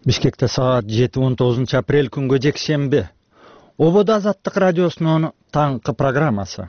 Бишкекте саат 7-19 апрель күнгө жекшемби. Ободо Азаттык радиосунун таңкы программасы.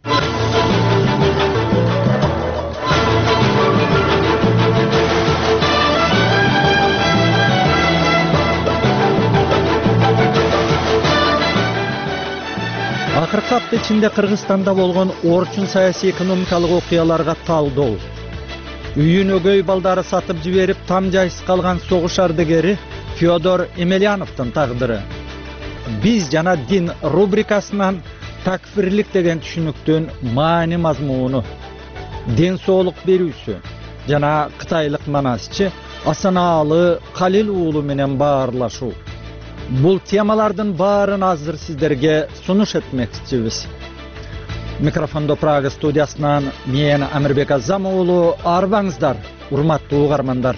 Акыркы апта ичинде Кыргызстанда болгон орчун саясий экономикалык окуяларга талдоо. Үйүн өгөй балдары сатып жиберип там жайсыз калган согуш ардагери Федор Емельяновдун тагдыры. Биз жана дин рубрикасынан такфирлик деген түшүнүктүн маани мазмуну, ден соолук берүүсү жана кытайлык манасчы Асанаалы Калил уулу менен баарлашуу. Бул темалардын баарын азыр сиздерге сунуш этмекчибиз. Микрофондо Прага студиясынан мен Амирбек Азам уулу, арбаңыздар, урматтуу угармандар.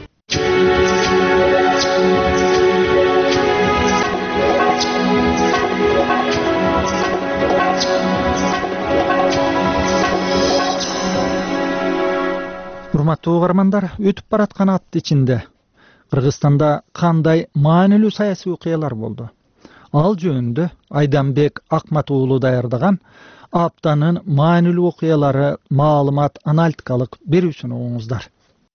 Урматтуу угармандар, өтүп бараткан апта ичинде Кыргызстанда кандай маанилүү саясий окуялар болду? Ал жөнүндө Айданбек Акмат уулу даярдаган аптанын маанилүү окуялары маалымат аналитикалык берүүсүн угуңуздар.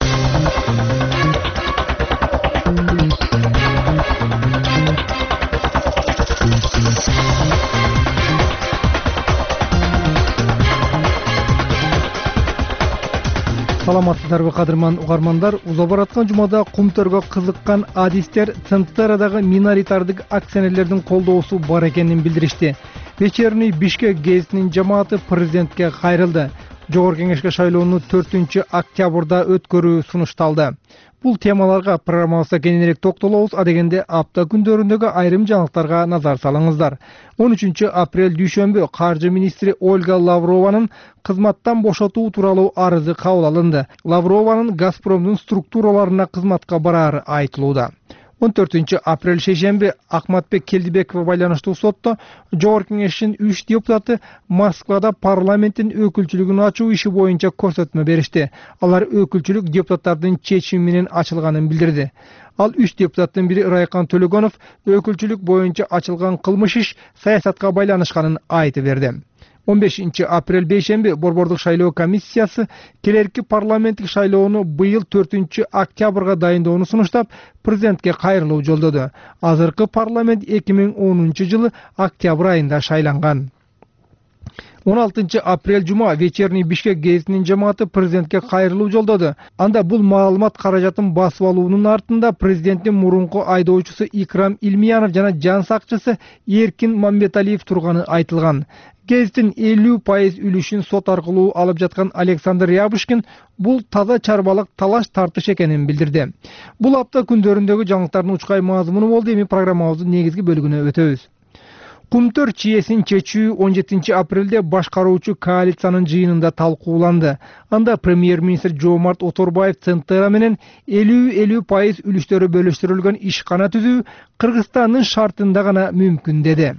Саламатсыздарбы кадырман угармандар, уза бараткан жумада кумтөргө кызыккан адистер ЦНТРдагы миноритардык акционерлердин колдоосу бар экенин билдиришти. Вечерний Бишкек гезитинин жамааты президентке кайрылды. Жогорку кеңешке шайлоону 4-октябрда өткөрүү сунушталды. Бул темаларга программабызда кененирээк токтолобуз, адегенде апта күндөрүндөгү айрым жаңылыктарга назар салыңыздар. 13-апрель дүйшөмбү каржы министри Ольга Лаврованын кызматтан бошотуу тууралуу арызы кабыл алынды. Лаврованын Газпромдун структураларына кызматка бараары айтылууда. 14-апрель шейшемби Акматбек Келдибековго байланыштуу сотто жогорку кеңештин 3 депутаты Москвада парламенттин өкүлчүлүгүн ачуу иши боюнча көрсөтмө беришти. Алар өкүлчүлүк депутаттардын чечими менен ачылганын билдирди. Ал 3 депутаттын бири Райкан Төлөгөнов өкүлчүлүк боюнча ачылган кылмыш иш саясатка байланышканын айтып берди. 15-апрель бейшемби Борбордук шайлоо комиссиясы келерки парламенттик шайлоону быйыл 4-октябрга дайындоону сунуштап, президентке кайрылуу жолдоду. Азыркы парламент 2010-жылы октябрь айында шайланган. 16-апрель жума вечерний Бишкек гезитинин жамааты президентке кайрылуу жолдоду. Анда бул маалымат каражатын басып алуунун артында президенттин мурунку айдоочусу Икрам Илмиянов жана жан сакчысы Эркин Мамбеталиев турганы айтылган. Гезиттин 50% үлүшүн сот аркылуу алып жаткан Александр Ябушкин бул таза чарбалык талаш тартыш экенин билдирди. Бул апта күндөрүндөгү жаңылыктардын учкай мазмуну болду. Эми программабыздын негизги бөлүгүнө өтөбүз. Кумтөр чиесин чечүү 17-апрелде башкаруучу коалициянын жыйынында талкууланды. Анда премьер-министр Жомарт Оторбаев ЦНТР менен 50% үлүштөрү бөлүштүрүлгөн ишкана түзүү Кыргызстандын шартында гана мүмкүн деди.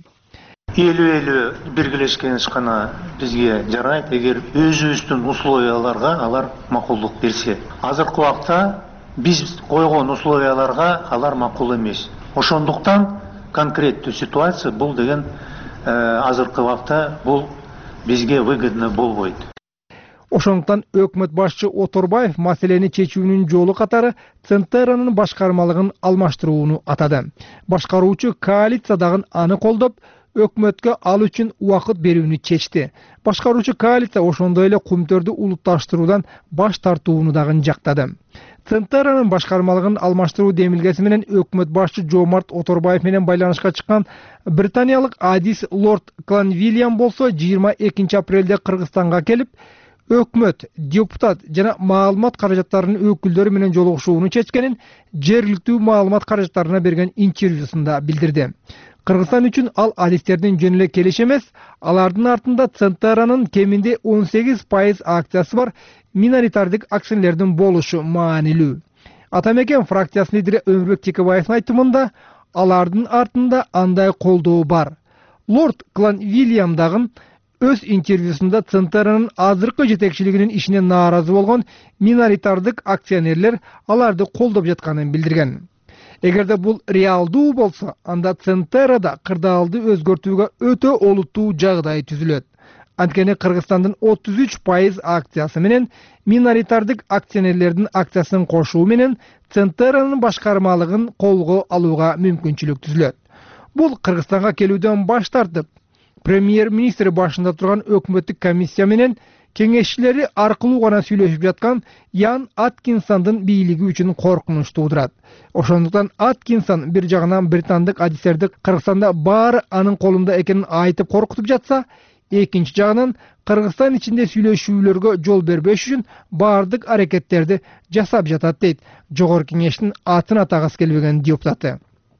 50-50 биргелешкен ишкана бизге жарайт, эгер өзүбүздүн условияларга алар макулдук берсе. Азыркы убакта биз койгон условияларга алар макул эмес. Ошондуктан конкреттүү ситуация бул деген азыркы убакта бул бизге выгодно болбойт. Ошондуктан өкмөт башчы Оторбаев маселени чечүүнүн жолу катары ЦНТРнын башкармалыгын алмаштырууну атады. Башкаруучу коалиция дагы аны колдоп, өкмөткө ал үчүн убакыт берүүнү чечти. Башкаруучу коалиция ошондой эле кумтөрдү улутташтыруудан баш тартууну дагы жактады. ЦНТРнын башкармалыгын алмаштыруу демилгеси менен өкмөт башчы Жомарт Оторбаев менен байланышка чыккан британиялык адис Лорд Кланвильям болсо 22-апрелде Кыргызстанга келип, өкмөт, депутат жана маалымат каражаттарынын өкүлдөрү менен жолугушууну чечкенин жергиликтүү маалымат каражаттарына берген интервьюсунда билдирди. Кыргызстан үчүн ал адистердин жөн эле келиш эмес, алардын артында ЦНТРнын кеминде 18% акциясы бар миноритардык акционерлердин болушу маанилүү. Атамекен фракциясынын лидери Өмүрбек Текебаевдин айтымында алардын артында андай колдоо бар. Лорд Кланвильям дагы өз интервьюсунда ЦНТРнын азыркы жетекчилигинин ишине нааразы болгон миноритардык акционерлер аларды колдоп жатканын билдирген. Эгерде бул реалдуу болсо, анда Центерада кырдаалды өзгөртүүгө өтө олуттуу жагдай түзүлөт. Анткени Кыргызстандын 33% акциясы менен миноритардык акционерлердин акциясын кошуу менен Центеранын башкармалыгын колго алууга мүмкүнчүлүк түзүлөт. Бул Кыргызстанга келүүдөн баш тартып, премьер-министр башында турган өкмөттүк комиссия менен кеңешчилери аркылуу гана сүйлөшүп жаткан Ян Аткинсондун бийлиги үчүн коркунуч туудурат. Ошондуктан Аткинсон бир жагынан британдык адистерди Кыргызстанда баары анын колунда экенин айтып коркутуп жатса, экинчи жагынан Кыргызстан ичинде сүйлөшүүлөргө жол бербеш үчүн баардык аракеттерди жасап жатат дейт Жогорку Кеңештин атын атагысы келбеген депутаты.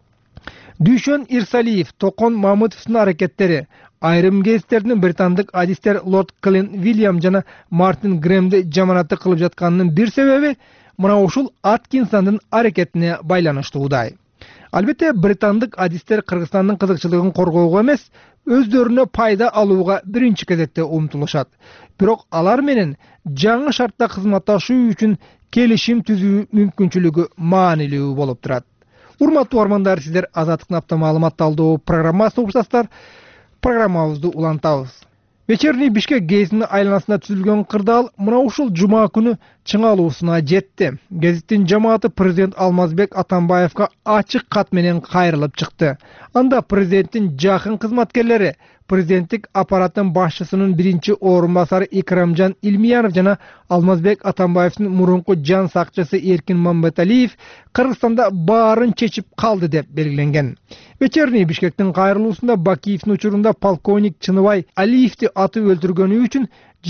Дүйшөн Ирсалиев, Токон Мамытовдун аракеттери айрым кездердин британдык адистер Лорд Клин Вильям жана Мартин Грэмди жаманатты кылып жатканынын бир себеби мына ушул Аткинсондун аракетине байланыштуудай. Албетте, британдык адистер Кыргызстандын кызыкчылыгын коргоого эмес, өздөрүнө пайда алууга биринчи кезекте умтулушат. Бирок алар менен жаңы шартта кызматташуу үчүн келишим түзүү мүмкүнчүлүгү маанилүү болуп турат. Урматтуу армандар, сиздер Азаттыктын апта маалымат талдоо программасын уктасыздар. Программабызды улантабыз. Вечерний Бишкек гезитинин айланасында түзүлгөн кырдаал мына ушул жума күнү чыңалуусуна жетти. Гезиттин жамааты президент Алмазбек Атамбаевга ачык кат менен кайрылып чыкты. Анда президенттин жакын кызматкерлери, президенттик аппараттын башчысынын биринчи орун басары Икрамжан Илмиянов жана Алмазбек Атамбаевдин мурунку жан сакчысы Эркин Мамбеталиев Кыргызстанда баарын чечип калды деп белгиленген. Вечерний Бишкектин кайрылуусунда Бакиевдин учурунда полковник Чыныбай Алиевди атып өлтүргөнү үчүн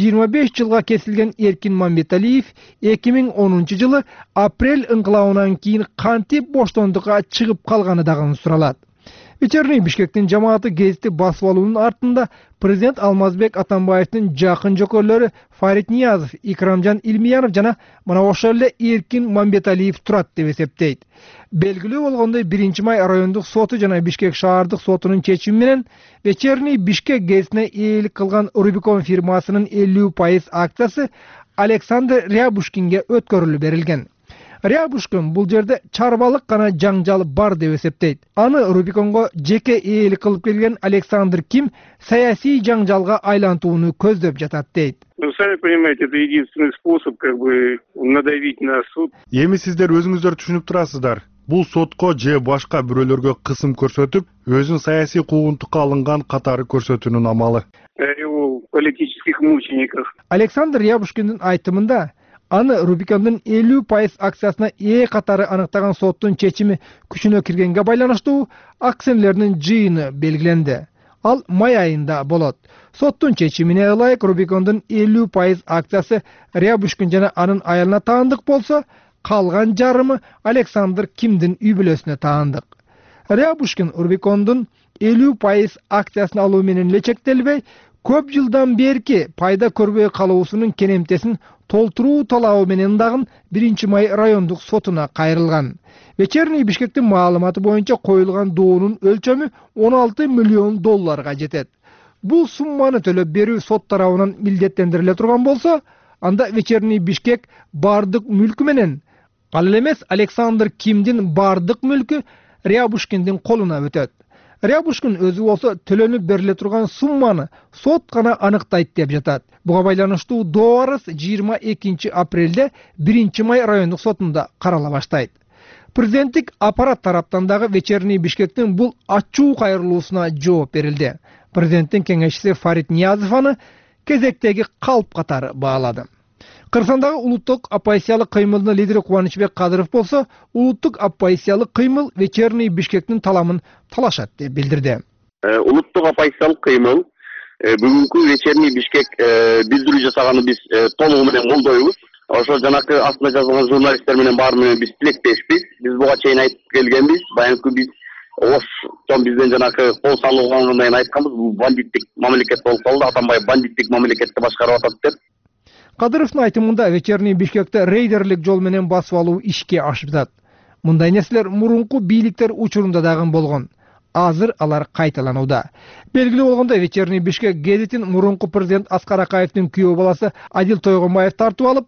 25 жылга кесилген Эркин Мамбеталиев 2010 жылы апрель ыңгылабынан кийин кантип боштондукка чыгып калганы дагы суралат. Вечерний Бишкектин жамааты гезитти басып алуунун артында президент Алмазбек Атамбаевдин жакын жокөрлөрү Фарид Ниязов, Икрамжан Илмиянов жана мына ошол эле Эркин Мамбеталиев турат деп эсептейт. Белгилүү болгондой 1 май райондук соту жана Бишкек шаардык сотунун чечими менен Вечерний Бишкек гезитине ээлик кылган Рубикон фирмасынын 50% акциясы Александр Рябушкинге өткөрүлүп берилген. Рябушкин бул жерде чарбалык гана жаңжал бар деп эсептейт. Аны Рубиконго жеке ээлик кылып келген Александр Ким саясий жаңжалга айлантууну көздөп жатат дейт. Вы сами понимаете, это единственный способ надавить на суд. Эми сиздер өзүңүздөр түшүнүп турасыздар. Бул сотко же башка бирөөлөргө кысым көрсөтүп, өзүн саясий куугунтукка алынган катары көрсөтүүнүн амалы. Его политических мучеников. Александр Рябушкиндин айтымында аны Рубикондун 50% акциясына катары аныктаган соттун чечими күчүнө киргенге байланыштуу акционерлердин жыйыны белгиленди. Ал май айында болот. Соттун чечимине ылайык Рубикондун 50% акциясы Рябушкин жана анын аялына таандык болсо, калган жарымы Александр Кимдин үй бүлөсүнө таандык. Рябушкин Рубикондун 50% акциясын алуу менен эле чектелбей, көп жылдан берки пайда көрбөй калуусунун кенемтесин толтуруу талабы менен дагы 1 май райондук сотуна кайрылган. Вечерний Бишкектин маалыматы боюнча коюлган доонун өлчөмү $16 миллион жетет. Бул сумманы төлөп берүү сот тарабынан милдеттендириле турган болсо, анда Вечерний Бишкек бардык мүлкү менен, ал эмес Александр Кимдин бардык мүлкү Рябушкиндин колуна өтөт. Рябушкин өзү болсо төлөнүп бериле турган сумманы сот гана аныктайт деп жатат. Буга байланыштуу доо арыз 22 апрелде 1 май райондук сотунда карала баштайт. Президенттик аппарат тараптан дагы Вечерний Бишкектин бул ачуу кайрылуусуна жооп берилди. Президенттин кеңешчиси Фарид Ниязов аны кезектеги калп катары баалады. Кыргызстандагы улуттук оппозициялык кыймылдын лидери Кубанычбек Кадыров болсо, улуттук оппозициялык кыймыл Вечерний Бишкектин таламын талашат деп билдирди. Улуттук оппозициялык кыймыл бүгүнкү Вечерний Бишкек билдирүү жасаганы биз толугу менен колдойбуз. Ошо жанакы астында жазылган журналисттер менен баары менен биз тилектешпиз. Биз буга чейин айтып келгенбиз. Баягы биз бизден жанакы кол салуугандан кийин айтканбыз, бул бандиттик мамлекет болуп калды, Атамбаев бандиттик мамлекетти башкарып атат деп. Кадыровдун айтымында Вечерний Бишкекте рейдерлик жол менен басып алуу ишке ашып жатат. Мындай нерселер мурунку бийликтер учурунда дагы болгон. Азыр алар кайталанууда. Белгилүү болгондой, Вечерний Бишкек гезитин мурунку президент Аскар Акаевдин күйөө баласы Адил Тойгонбаев тартып алып,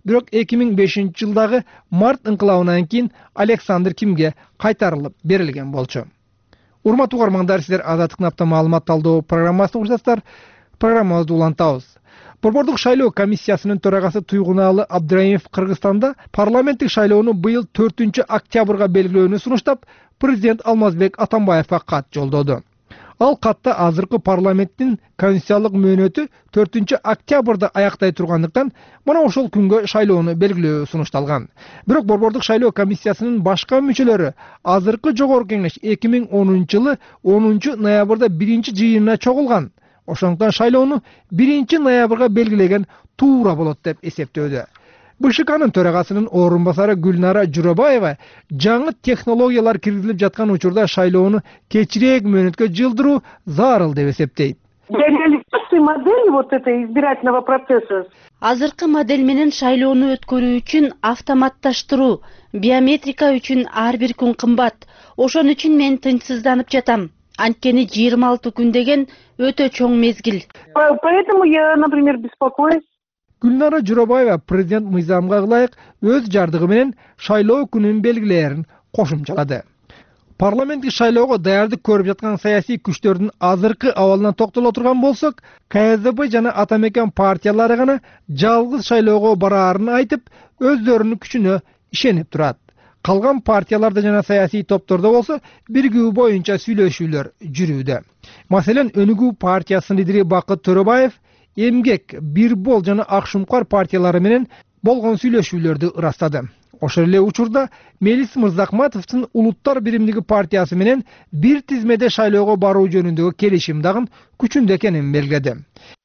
Бирок 2005-жылдагы март ыңкылабынан кийин Александр Кимге кайтарылып берилген болчу. Урматтуу угармандар, сиздер Азаттыктын апта маалымат талдоо программасын угушасыздар. Программабызды улантабыз. Борбордук шайлоо комиссиясынын төрагасы Туйгунаалы Абдраимов Кыргызстанда парламенттик шайлоону быйыл 4-октябрга белгилөөнү сунуштап, президент Алмазбек Атамбаевга кат жолдоду. Ал катта азыркы парламенттин конституциялык мөөнөтү 4-октябрда аяктай тургандыктан мына ошол күнгө шайлоону белгилөө сунушталган. Бирок борбордук шайлоо комиссиясынын башка мүчөлөрү азыркы жогорку кеңеш 2010-жылы 10-ноябрда 1-жыйынына чогулган. Ошондуктан шайлоону 1-ноябрга белгилеген туура болот деп эсептөөдө. БШКнын төрагасынын орун басары Гүлнара Журабаева жаңы технологиялар киргизилип жаткан учурда шайлоону кечирээк мөөнөткө жылдыруу зарыл деп эсептейт. Для реализации модели вот этой избирательного процесса. Азыркы модель менен шайлоону өткөрүү үчүн автоматташтыруу, биометрика үчүн ар бир күн кымбат. Ошон үчүн мен тынчсызданып жатам. Анткени 26 күн деген өтө чоң мезгил. Поэтому я, например, беспокоюсь. Гүлнара Журабаева президент мыйзамга ылайык өз жардыгы менен шайлоо күнүн белгилерин кошумчалады. Парламенттик шайлоого даярдык көрүп жаткан саясий күчтөрдүн азыркы абалына токтоло турган болсок, КСДП жана Атамекен партиялары гана жалгыз шайлоого бараарын айтып, өздөрүнүн күчүнө ишенип турат. Калган партияларда жана саясий топтордо болсо биригүү боюнча сүйлөшүүлөр жүрүүдө. Маселен, Өнүгүү партиясынын лидери Бакыт Төрөбаев Эмгек, Бирбол жана Акшумкар партиялары менен болгон сүйлөшүүлөрдү ырастады. Ошол эле учурда Мелис Мырзакматовдун Улуттар биримдиги партиясы менен бир тизмеде шайлоого баруу жөнүндөгү келишим дагы күчүндө экенин белгиледи.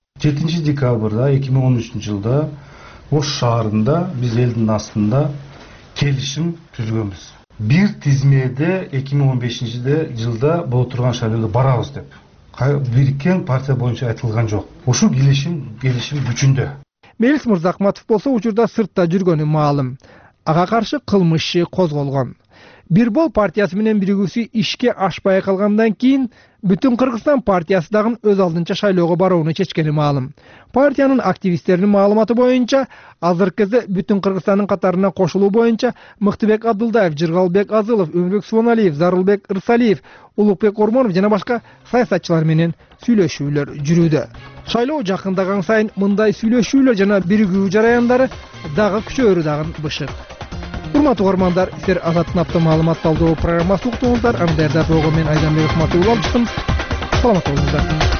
7 декабрда 2013-жылда Ош шаарында биз элдин астында келишим түзгөнбүз. Бир тизмеде 2015-жылда боло турган шайлоого барабыз деп. Бириккен партия боюнча айтылган жок. Ошол келишим күчүндө. Мелис Мырзакматов болсо учурда сыртта жүргөнү маалым. Ага каршы кылмыш иши козголгон. Бирбол партиясы менен биригүүсү ишке ашпай калгандан кийин Бүтүн Кыргызстан партиясы дагы өз алдынча шайлоого барууну чечкени маалым. Партиянын активисттеринин маалыматы боюнча, азыркы кезде Бүтүн Кыргызстандын катарына кошулуу боюнча Мыктыбек Абдылдаев, Жыргалбек Азылов, Өмүрбек Субаналиев, Зарылбек Ырсалиев, Улукбек Ормонов жана башка саясатчылар менен сүйлөшүүлөр жүрүүдө. Шайлоо жакындаган сайын мындай сүйлөшүүлөр жана биригүү жараяндары дагы күчөөрү дагы бышык. Урматтуу угармандар, сиздер Азаттыктын апта маалымат талдоо программасын уктуңуздар. Аны даярдап мен Айданбек Ыкматуллов алып саламат болуңуздар.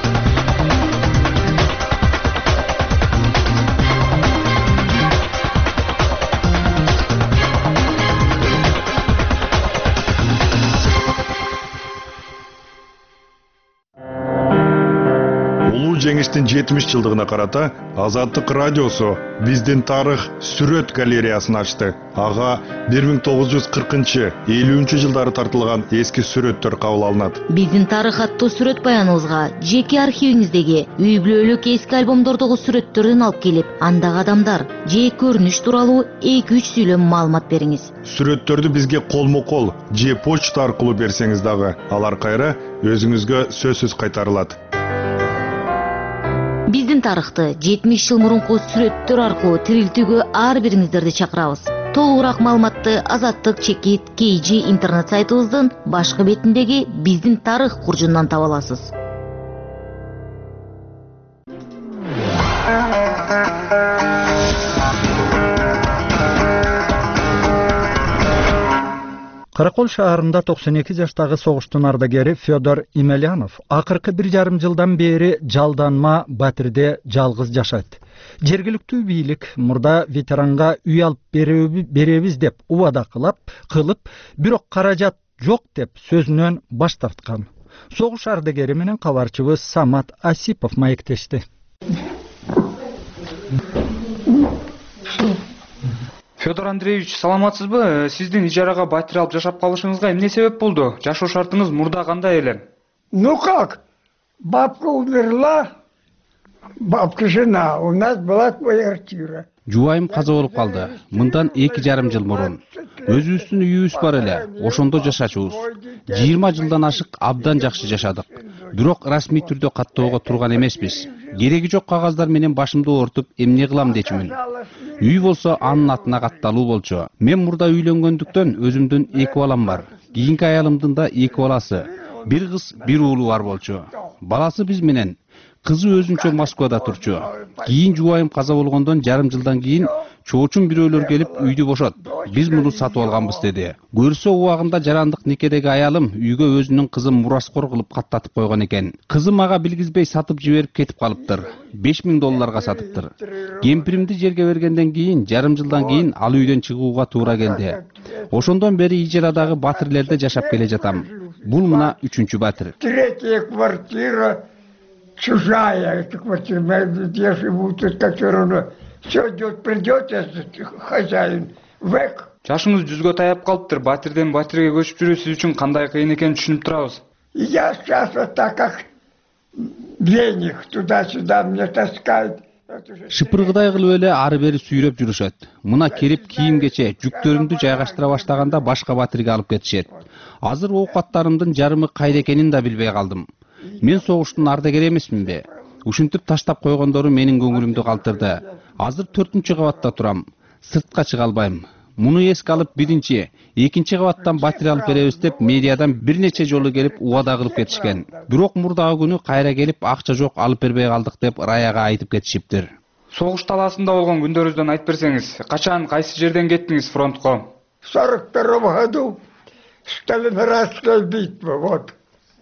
Жеңиштин 70 жылдыгына карата Азаттык радиосу биздин тарых сүрөт галереясын ачты. Ага 1940-50 жылдары тартылган эски сүрөттөр кабыл алынат. Биздин тарых аттуу сүрөт баяныбызга жеке архивиңиздеги үй бүлөлүк эски альбомдордогу сүрөттөрдөн алып келип, андагы адамдар же көрүнүш тууралуу 2-3 сүйлөм маалымат бериңиз. Сүрөттөрдү бизге колмо-кол же почта аркылуу берсеңиз дагы алар кайра өзүңүзгө сөзсүз кайтарылат. Биздин тарыхты 70 жыл мурунку сүрөттөр аркылуу тирилтүүгө ар бириңиздерди чакырабыз. Толугураак маалыматты Azattyk-KG интернет сайтыбыздын башкы бетиндеги биздин тарых куржундан таба аласыз. Каракол шаарында 92 жаштагы согуштун ардагери Федор Имелянов акыркы 1,5 жылдан бери жалданма батирде жалгыз жашайт. Жергиликтүү бийлик мурда ветеранга үй алып беребиз деп убада кылып, бирок каражат жок деп сөзүнөн баш тарткан. Согуш ардагери менен кабарчыбыз Самат Асипов маектешти. Федор Андреевич, саламатсызбы? Сиздин ижарага батир алып жашап калышыңызга эмне себеп болду? Жашоо шартыңыз мурда кандай эле? Ну как? Бабка умерла, бабка жена, у нас была квартира. Жубайым каза болуп калды. Мындан 2,5 жыл мурун. Өзүбүздүн үйүбүз бар эле, ошондо жашачубуз. 20 жылдан ашык абдан жакшы жашадык. Бирок расмий түрдө каттоого турган эмеспиз. Кереги жок кагаздар менен башымды оорутуп эмне кылам дечимин. Үй болсо анын атына катталуу болчу. Мен мурда үйлөнгөндүктөн өзүмдүн 2 балам бар. Кийинки аялымдын да 2 баласы. Бир кыз, бир уулу бар болчу. Баласы биз менен. Кызы өзүнчө Москвада турчу. Кийин жубайым каза болгондон жарым жылдан кийин чоочун бирөөлөр келип үйдү бошот. Биз муну сатып алганбыз деди. Көрсө убагында жарандык никедеги аялым үйгө өзүнүн кызын мураскор кылып каттатып койгон экен. Кызым ага билгизбей сатып жиберип кетип калыптыр. $5000 сатыптыр. Кемпиримди жерге бергенден кийин жарым жылдан кийин ал үйдөн чыгууга туура келди. Ошондон бери ижарадагы батирлерде жашап келе жатам. Бул мына 3-чү батир. Третья квартира чужая, эта квартира, я живу тут, которая все идет, придет, хозяин, век. Жашыңыз 100гө таяп калыптыр. Батирден батирге көчүп жүрүү сиз үчүн кандай кыйын экенин түшүнүп турабыз. Я сейчас вот так как веник туда-сюда мне таскает. Шыпыргыдай кылып эле ары бери сүйрөп жүрүшөт. Мына келип кийим-кече, жүктөрүмдү жайгаштыра баштаганда башка батирге алып кетишет. Азыр оокаттарымдын жарымы кайда экенин да билбей калдым. Мен согуштун ардагери эмесминби? Ушинтип таштап койгондору менин көңүлүмдү калтырды. Азыр 4-кабатта турам. Сыртка чыга албайм. Муну эске алып 1-2 кабаттан батир алып беребиз деп медиадан бир нече жолу келип убада кылып кетишкен. Бирок мурдагы күнү кайра келип акча жок алып бербей калдык деп Раяга айтып кетишиптир. Согуш талаасында болгон күндөрүңүздөн айтып берсеңиз, качан кайсы жерден кеттиңиз фронтко? В 42 году Сталинградская битва, вот.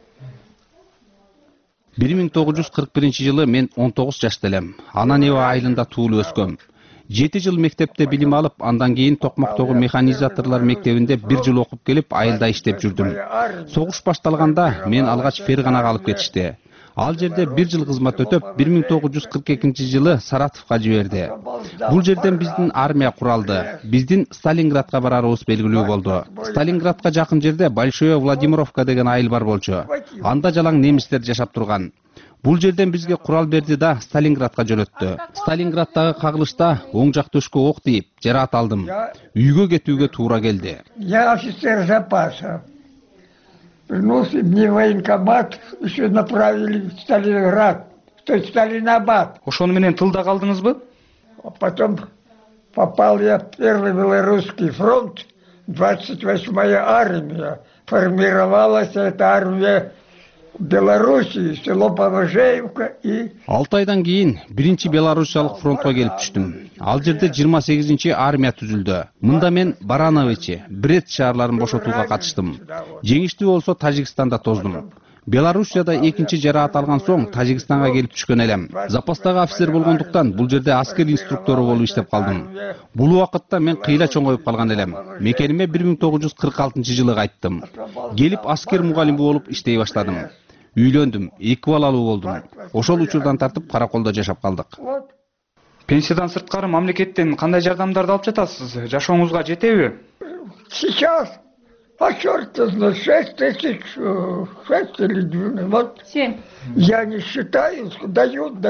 1941 мен 19 жашта элем. Ананева айылында туулуп өскөм. 7 жыл мектепте билим алып, андан кийин Токмактогу механизаторлор мектебинде 1 жыл окуп келип, айылда иштеп жүрдүм. Согуш башталганда мен алгач Ферганага алып кетишти. Ал жерде 1 жыл кызмат өтөп, 1942 жылы Саратовго жиберди. Бул жерден биздин армия куралды. Биздин Сталинградка барарыбыз белгилүү болду. Сталинградка жакын жерде Большое Владимировка деген айыл бар болчу. Анда жалаң немистер жашап турган. Бул жерден бизге курал берди да Сталинградка жөнөттү. Сталинградтагы кагылышта оң жак төшкө ок тийип, жараат алдым. Үйгө кетүүгө туура келди. Я офицер запаса. Вернулся мне военкомат, еще направили в Сталинград, то есть Сталинабад. Ошону менен тылда калдыңызбы? А потом попал я в Первый Белорусский фронт, 28-я армия. Формировалась эта армия Белоруссии, село Повожеевка и... 6 айдан кийин 1-чи Белоруссиялык фронтко келип түштүм. Ал жерде 28-чи армия түзүлдү. Мында мен Барановичи, Брет шаарларын бошотууга катыштым. Жеңиштүү болсо Тажикстанда тоздум. Белоруссияда 2-чи жараат алган соң Тажикстанга келип түшкөн элем. Запастагы офицер болгондуктан бул жерде аскер инструктору болуп иштеп калдым. Бул убакытта мен кыйла чоңоюп калган элем. Мекениме 1946-жылы кайттым. Келип аскер мугалими болуп иштей баштадым. Үйлөндүм, 2 балалуу болдум. Ошол учурдан тартып караколдо жашап калдык. Пенсиядан сырткары мамлекеттен кандай жардамдарды алып жатасыз? Жашооңузга жетеби? Сейчас, а черт знает, 6 тысяч, 6 или 2, вот. 7. Я не считаю, дают.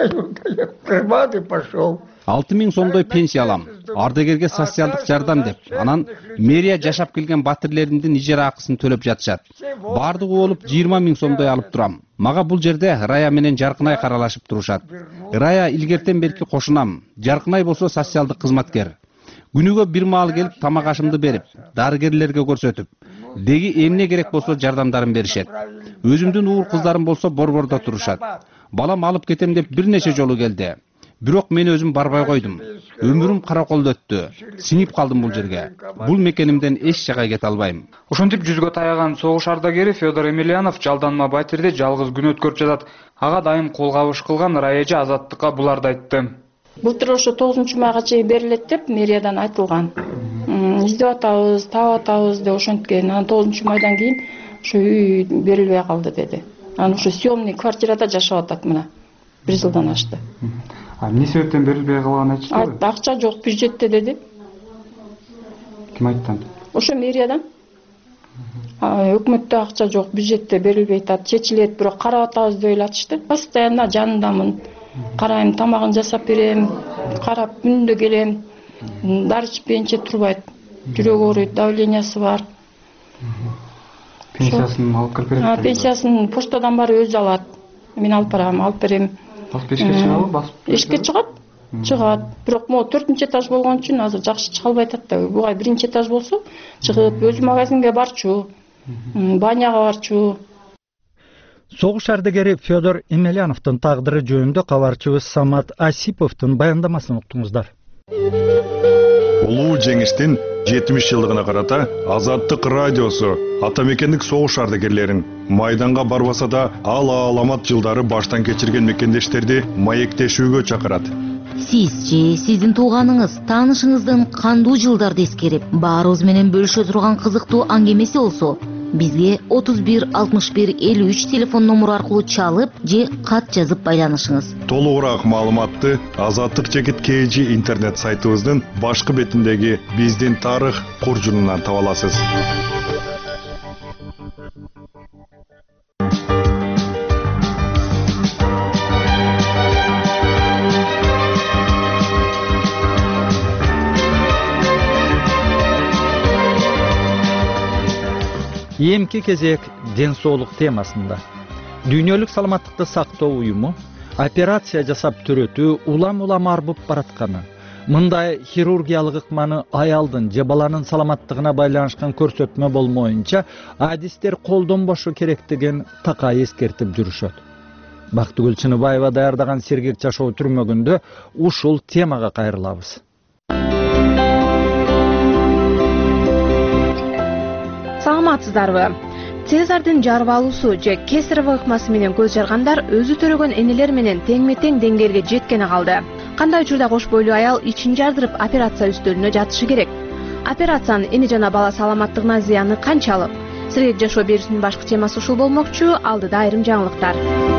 Карманы пошел. 6000 сомдой пенсия алам. Ардагерге социалдык жардам деп. Анан мэрия жашап келген батирлеримдин ижара акысын төлөп жатышат. Бардыгы болуп 20 000 сомдой алып турам. Мага бул жерде Рая менен Жаркынай каралашып турушат. Рая илгертен берки кошунам. Жаркынай болсо социалдык кызматкер. Күнүгө бир маал келип тамак ашымды берип, дарыгерлерге көрсөтүп, деги эмне керек болсо жардамдарын беришет. Өзүмдүн уур кыздарым болсо борбордо турушат. Балам алып кетем деп бир нече жолу келди. Бирок мен өзүм барбай койдум. Өмүрүм караколдо өттү. Сиңип калдым бул жерге. Бул мекенимден эч жакка кете албайм. Ошентип 100гө таяган согуш ардагери Федор Емельянов жалданма батирде жалгыз күн өткөрүп жатат. Ага дайым кол кабыш кылган Раяжы Азаттыкка буларды айтты. Былтыр ошо 9-майга чейин берилет деп мэриядан айтылган. Издеп атабыз, таап атабыз деп ошенткен. Анан 9-майдан кийин ошо үй берилбей калды деди. Анан ошо съемный квартирада жашап атат мына. 1 жылдан ашты. Эмне себептен берилбей калганын айтышты? Акча жок бюджетте деди. Ким айтты? Ошо мэриядан. Өкмөттө акча жок, бюджетте берилбей атат, чечилет, бирок карап атабыз деп эле атышты. Постоянно жанындамын. Карайм, тамагын жасап берем, карап күндө келем. Дары ичпейинче турбайт. Жүрөгү ооруйт, давлениясы бар. Пенсиясын алып кирип берет. Пенсиясын почтадан барып өзү алат. Мен алып барам, алып берем. Басып эшикке чыгабы? Басып. Эшикке чыгат. Бирок могу 4-нчи этаж болгон үчүн азыр жакшы чыга албай атат да. Буга 1-нчи этаж болсо, чыгып өзү магазинге барчу, баняга барчу. Согуш ардагери Федор Емельяновдун тагдыры жөнүндө кабарчыбыз Самат Асиповдун баяндамасын уктуңуздар. Улуу жеңиштин 70 жылдыгына карата Азаттык радиосу атамекендик согуш ардагерлерин майданга барбаса да ал аламат жылдары баштан кечирген мекендештерди маектешүүгө чакырат. Сиз же сиздин тууганыңыз, таанышыңыздын кандуу жылдарды эскерип, баарыбыз менен бөлүшө турган кызыктуу аңгемеси болсо, бизге 31 61 53 телефон номуру аркылуу чалып же кат жазып байланышыңыз. Толугураак маалыматты Азаттык чекит KG интернет сайтыбыздын башкы бетиндеги биздин тарых куржунунан таба аласыз. Эмки кезек ден соолук темасында. Дүйнөлүк саламаттыкты сактоо уюму операция жасап төрөтүү улам арбып баратканы, мындай хирургиялык ыкманы аялдын же баланын саламаттыгына байланышкан көрсөтмө болмоюнча адистер колдонбошу керектигин такай эскертип жүрүшөт. Бактыгүл Чыныбаева даярдаган сергек жашоо түрмөгүндө ушул темага кайрылабыз. Саламатсыздарбы? Цезардын жарбалуусу же кесарево ыкмасы менен көз жаргандар өзү төрөгөн энелер менен теңме-тең деңгээлге жеткени калды. Кандай учурда кош бойлуу аял ичин жардырып операция үстөлүнө жатышы керек? Операциянын эне жана бала саламаттыгына зыяны канчалык? Сергек жашоо берүүсүнүн башкы темасы ушул болмокчу, алдыда айрым жаңылыктар.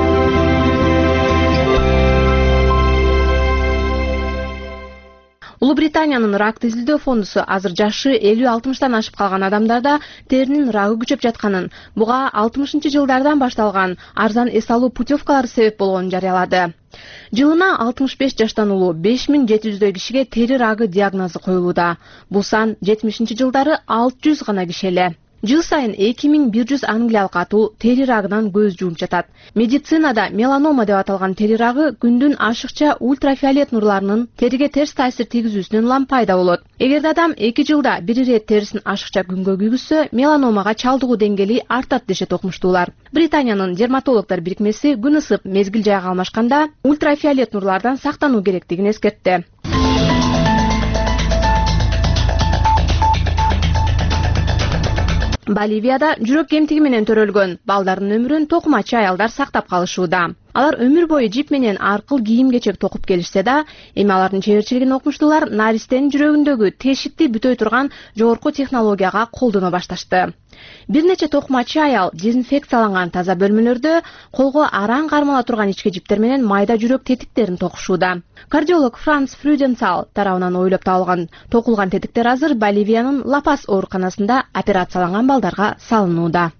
Улуу Британиянын ракты изилдөө фондусу азыр жашы 50-60-тан ашып калган адамдарда теринин рагы күчөп жатканын, буга 60-жылдардан башталган арзан эс алуу путевкалары себеп болгонун жарыялады. Жылына 65 жаштан улуу 5700 кишиге тери рагы диагнозу коюлууда. Бул сан 70-жылдары 600 гана киши эле. Жыл сайын 2100 англиялык атуу тери рагынан көз жууп жатат. Медицинада меланома деп аталган тери рагы күндүн ашыкча ультрафиолет нурларынын териге терс таасир тийгизүүсүнөн улам пайда болот. Эгерде адам 2 жылда бир ирет терисин ашыкча күнгө күйгүзсө, меланомага чалдыгуу деңгээли артат дешет окумуштуулар. Британиянын дерматологдор бирикмеси күн ысып, мезгил жайга алмашканда ультрафиолет нурлардан сактануу керектигин эскертти. Боливияда жүрөк кемтиги менен төрөлгөн балдардын өмүрүн токумачы аялдар сактап калышууда. Алар өмүр бою жип менен аркыл кийим-кечек токуп келишсе да, эми алардын чеберчилигин окумуштуулар наристенин жүрөгүндөгү тешикти бүтөй турган жогорку технологияга колдоно башташты. Бир нече токумачы аял дезинфекцияланган таза бөлмөлөрдө колго араң кармала турган ички жиптер менен майда жүрөк тетиктерин токушууда. Кардиолог Франц Фрюденцал тарабынан ойлоп табылган токулган тетиктер азыр Боливиянын Ла-Пас ооруканасында операцияланган балдарга салынууда.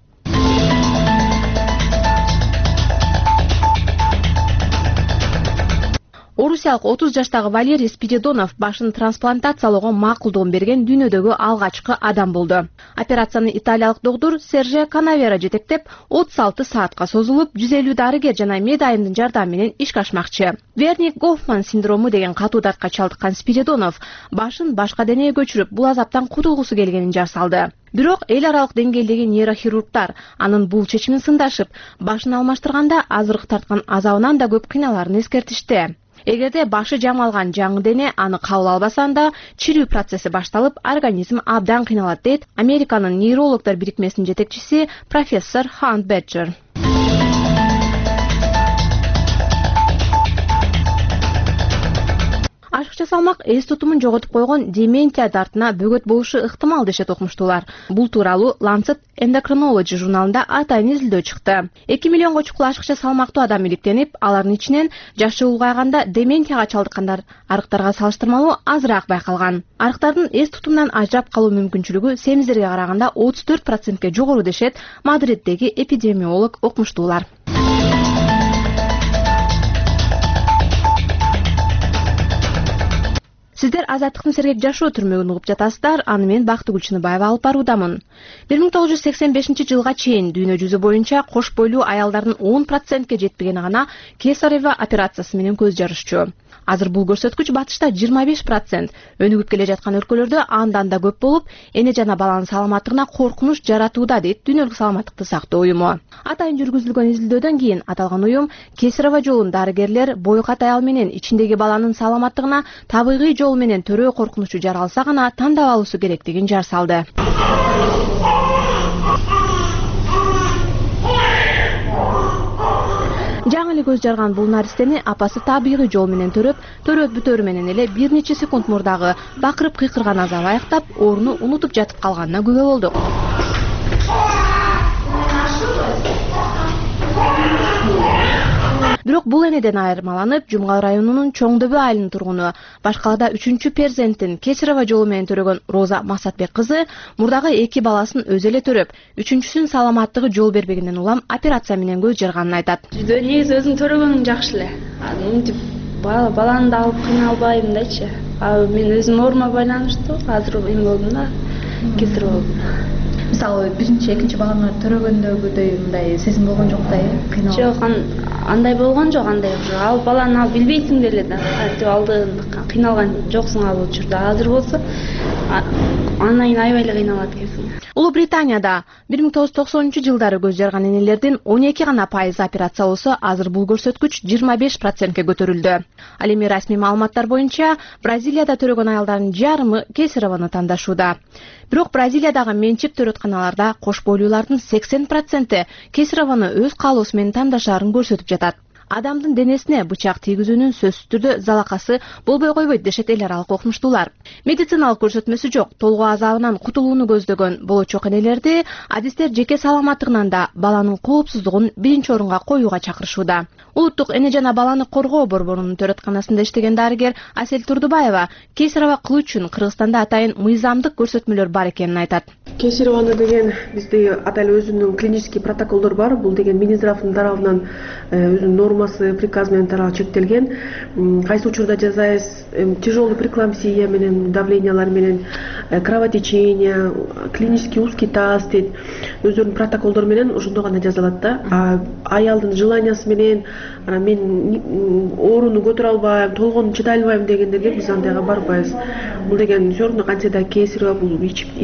Орусиялык 30 жаштагы Валерий Спиридонов башын трансплантациялоого макулдугун берген дүйнөдөгү алгачкы адам болду. Операцияны италиялык доктор Серже Канавера жетектеп, 36 саатка созулуп, 150 дарыгер жана медайымдын жардамы менен ишке ашмакчы. Верник-Гофман синдрому деген катуу дартка чалдыккан Спиридонов башын башка денеге көчүрүп, бул азаптан кутулгусу келгенин жар салды. Бирок эл аралык деңгээлдеги нейрохирургдар анын бул чечимин сындашып, башын алмаштырганда азыркы тарткан азабынан да көп кыйналарын эскертишти. Эгерде башы жамалган жаңы дене аны кабыл албаса анда чирүү процесси башталып, организм абдан кыйналат дейт Американын нейрологдор бирикмесинин жетекчиси профессор Хант Беджер. Ашыкча салмак эс тутумун жоготуп койгон дементия дартына бөгөт болушу ыктымал дешет окумуштуулар. Бул тууралуу Lancet Endocrinology журналында атайын изилдөө чыкты. 2 миллионго чукул ашыкча салмактуу адам иликтенип, алардын ичинен жашы улгайганда дементияга чалдыккандар арыктарга салыштырмалуу азыраак байкалган. Арыктардын эс тутумунан ажырап калуу мүмкүнчүлүгү семиздерге караганда 34%ке жогору дешет Мадриддеги эпидемиолог окумуштуулар. Сиздер Азаттыктын Сергек жашоо түрмөгүн угуп жатасыздар. Аны мен Бактыгүл Чыныбаева алып баруудамын. 1985 жылга чейин дүйнө жүзү боюнча кош бойлуу аялдардын 10%ке жетпегени гана кесарева операциясы менен көз жарышчу. Азыр бул көрсөткүч батышта 25%, өнүгүп келе жаткан өлкөлөрдө андан да көп болуп, эне жана баланын саламаттыгына коркунуч жаратууда, дейт Дүйнөлүк саламаттыкты сактоо уюму. Атайын жүргүзүлгөн изилдөөдөн кийин аталган уюм кесарева жолун дарыгерлер боюкат аял менен ичиндеги баланын саламаттыгына табигый жол менен төрөө коркунучу жаралса гана тандап алуусу керектигин жар салды. Жаңы эле көз жарган бул наристени апасы табигый жол менен төрөт бүтөрү менен эле бир нече секунд мурдагы бакырып кыйкырган азабы аяктап, ооруну унутуп жатып калганына күбө болдук. Бирок бул энеден айырмаланып, Жумгал районунун Чоңдөбө айылынын тургуну, башкалада 3-чү перзентин кесарева жолу менен төрөгөн Роза Масатбек кызы мурдагы 2 баласын өзү эле төрөп, 3-чүсүн саламаттыгы жол бербегенден улам операция менен көз жарганын айтат. Негизи өзүм төрөгөнүм жакшы эле. Мынтип баланы да алып кыйналбайм дачы. Мен өзүм оорума байланыштуу, азыр эме болдум да, кесир болдум. Мисалы, биринчи, экинчи баланы төрөгөндөгүдөй мындай сезим болгон жок да, кыйналып. Жок, андай болгон жок, андай уже ал баланы алып билбейсиң деле да. Кантип алдын кыйналган жоксуң ал учурда. Азыр болсо андан аябай эле кыйналат экенсиң. Улуу Британияда 1990-жылдары көз жарган энелердин 12 гана пайызы операция болсо, азыр бул көрсөткүч 25%ке көтөрүлдү. Ал эми расмий маалыматтар боюнча Бразилияда төрөгөн аялдардын жарымы кесареваны тандашууда. Бирок Бразилиядагы менчик төрөтканаларда кош бойлуулардын 80% кесареваны өз каалоосу менен тандашаарын көрсөтүп жатат. Адамдын денесине бычак тийгизүүнүн сөзсүз түрдө залакасы болбой койбойт дешет эл аралык окумуштуулар. Медициналык көрсөтмөсү жок, толгоо азабынан кутулууну көздөгөн болочок энелерди адистер жеке саламаттыгынан да баланын коопсуздугун биринчи орунга коюуга чакырышууда. Улуттук эне жана баланы коргоо борборунун төрөтканасында иштеген дарыгер Асель Турдубаева кесарева кылуу үчүн Кыргызстанда атайын мыйзамдык көрсөтмөлөр бар экенин айтат. Кесареваны деген бизде атайын өзүнүн клинический протоколдор бар. Бул деген Минздравдын тарабынан өзүнүн нормасы, приказ менен тарабы чектелген. Кайсы учурда жасайбыз? Тяжелый преэклампсия менен, давлениялар менен, кровотечение, клинический узкий таз дейт. Өздөрүнүн протоколдору менен ошондо гана жазылат да. Аялдын желаниясы менен мен ооруну көтөрө албайм, толгону чыдай албайм дегендерге биз андайга барбайбыз. Бул деген все равно кантсе да кесарева, бул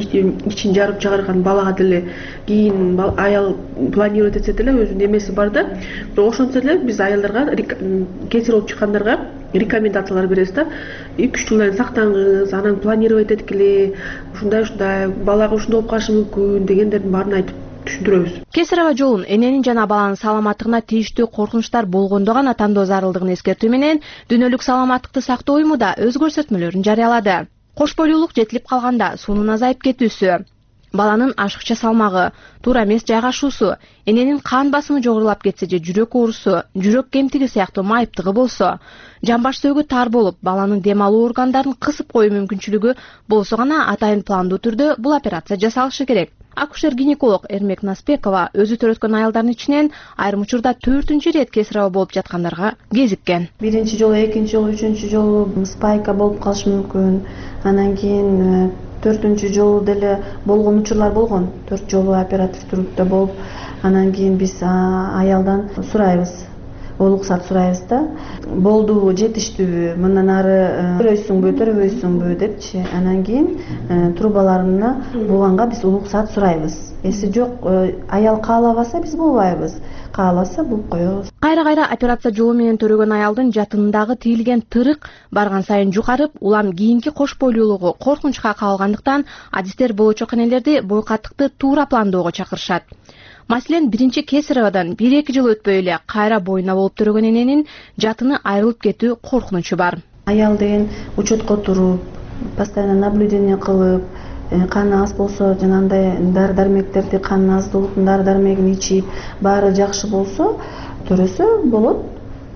ичин жарып чыгарган балага деле кийин аял планирует этсе деле өзүнүн эмеси бар да. Бирок ошентсе деле биз аялдарга кесарева болуп чыккандарга рекомендациялар беребиз да. 2-3 жылдан сактаңыз, анан планировать эткиле, ушундай балага ушундай болуп калышы мүмкүн дегендердин баарын айтып түшүндүрөбүз. Кесарева жолун эненин жана баланын саламаттыгына тийиштүү коркунучтар болгондо гана тандоо зарылдыгын эскертүү менен Дүйнөлүк саламаттыкты сактоо уюму да өз көрсөтмөлөрүн жарыялады. Кош бойлуулук жетилип калганда суунун азайып кетүүсү, баланын ашыкча салмагы, туура эмес жайгашуусу, эненин кан басымы жогорулап кетсе же жүрөк оорусу, жүрөк кемтиги сыяктуу майыптыгы болсо, жамбаш сөөгү тар болуп, баланын дем алуу органдарын кысып коюу мүмкүнчүлүгү болсо гана атайын пландуу түрдө бул операция жасалышы керек. Акушер-гинеколог Эрмек Наспекова өзү төрөткөн аялдардын ичинен айрым учурда 4-чү ирет кесарева болуп жаткандарга кезиккен. Биринчи жолу, экинчи жолу, үчүнчү жолу спайка болуп калышы мүмкүн. Анан кийин 4-чү жолу деле болгон учурлар болгон. 4 жолу оператив түрдө болуп, анан кийин биз аялдан сурайбыз. Уруксат сурайбыз да. Болдубу, жетиштүүбү, мындан ары төрөйсүңбү, төрөбөйсүңбү депчи. Анан кийин трубаларына булганга биз уруксат сурайбыз. Эси жок, аял каалабаса биз болбойбуз. Кааласа булуп коебуз. Кайра-кайра операция жолу менен төрөгөн аялдын жатынындагы тийилген тырык барган сайын жукарып, улам кийинки кош бойлуулугу коркунучка кабылгандыктан адистер болочок энелерди бойкаттыкты туура пландоого чакырышат. Маселен, биринчи кесаревадан 1-2 жыл өтпөй эле кайра боюна болуп төрөгөн эненин жатыны айрылып кетүү коркунучу бар. Аял деген учетко туруп, постоянно наблюдение кылып, каны аз болсо, жанагындай дары-дармектерди, канын аздуулуктун дары-дармегин ичип, баары жакшы болсо, төрөсө болот.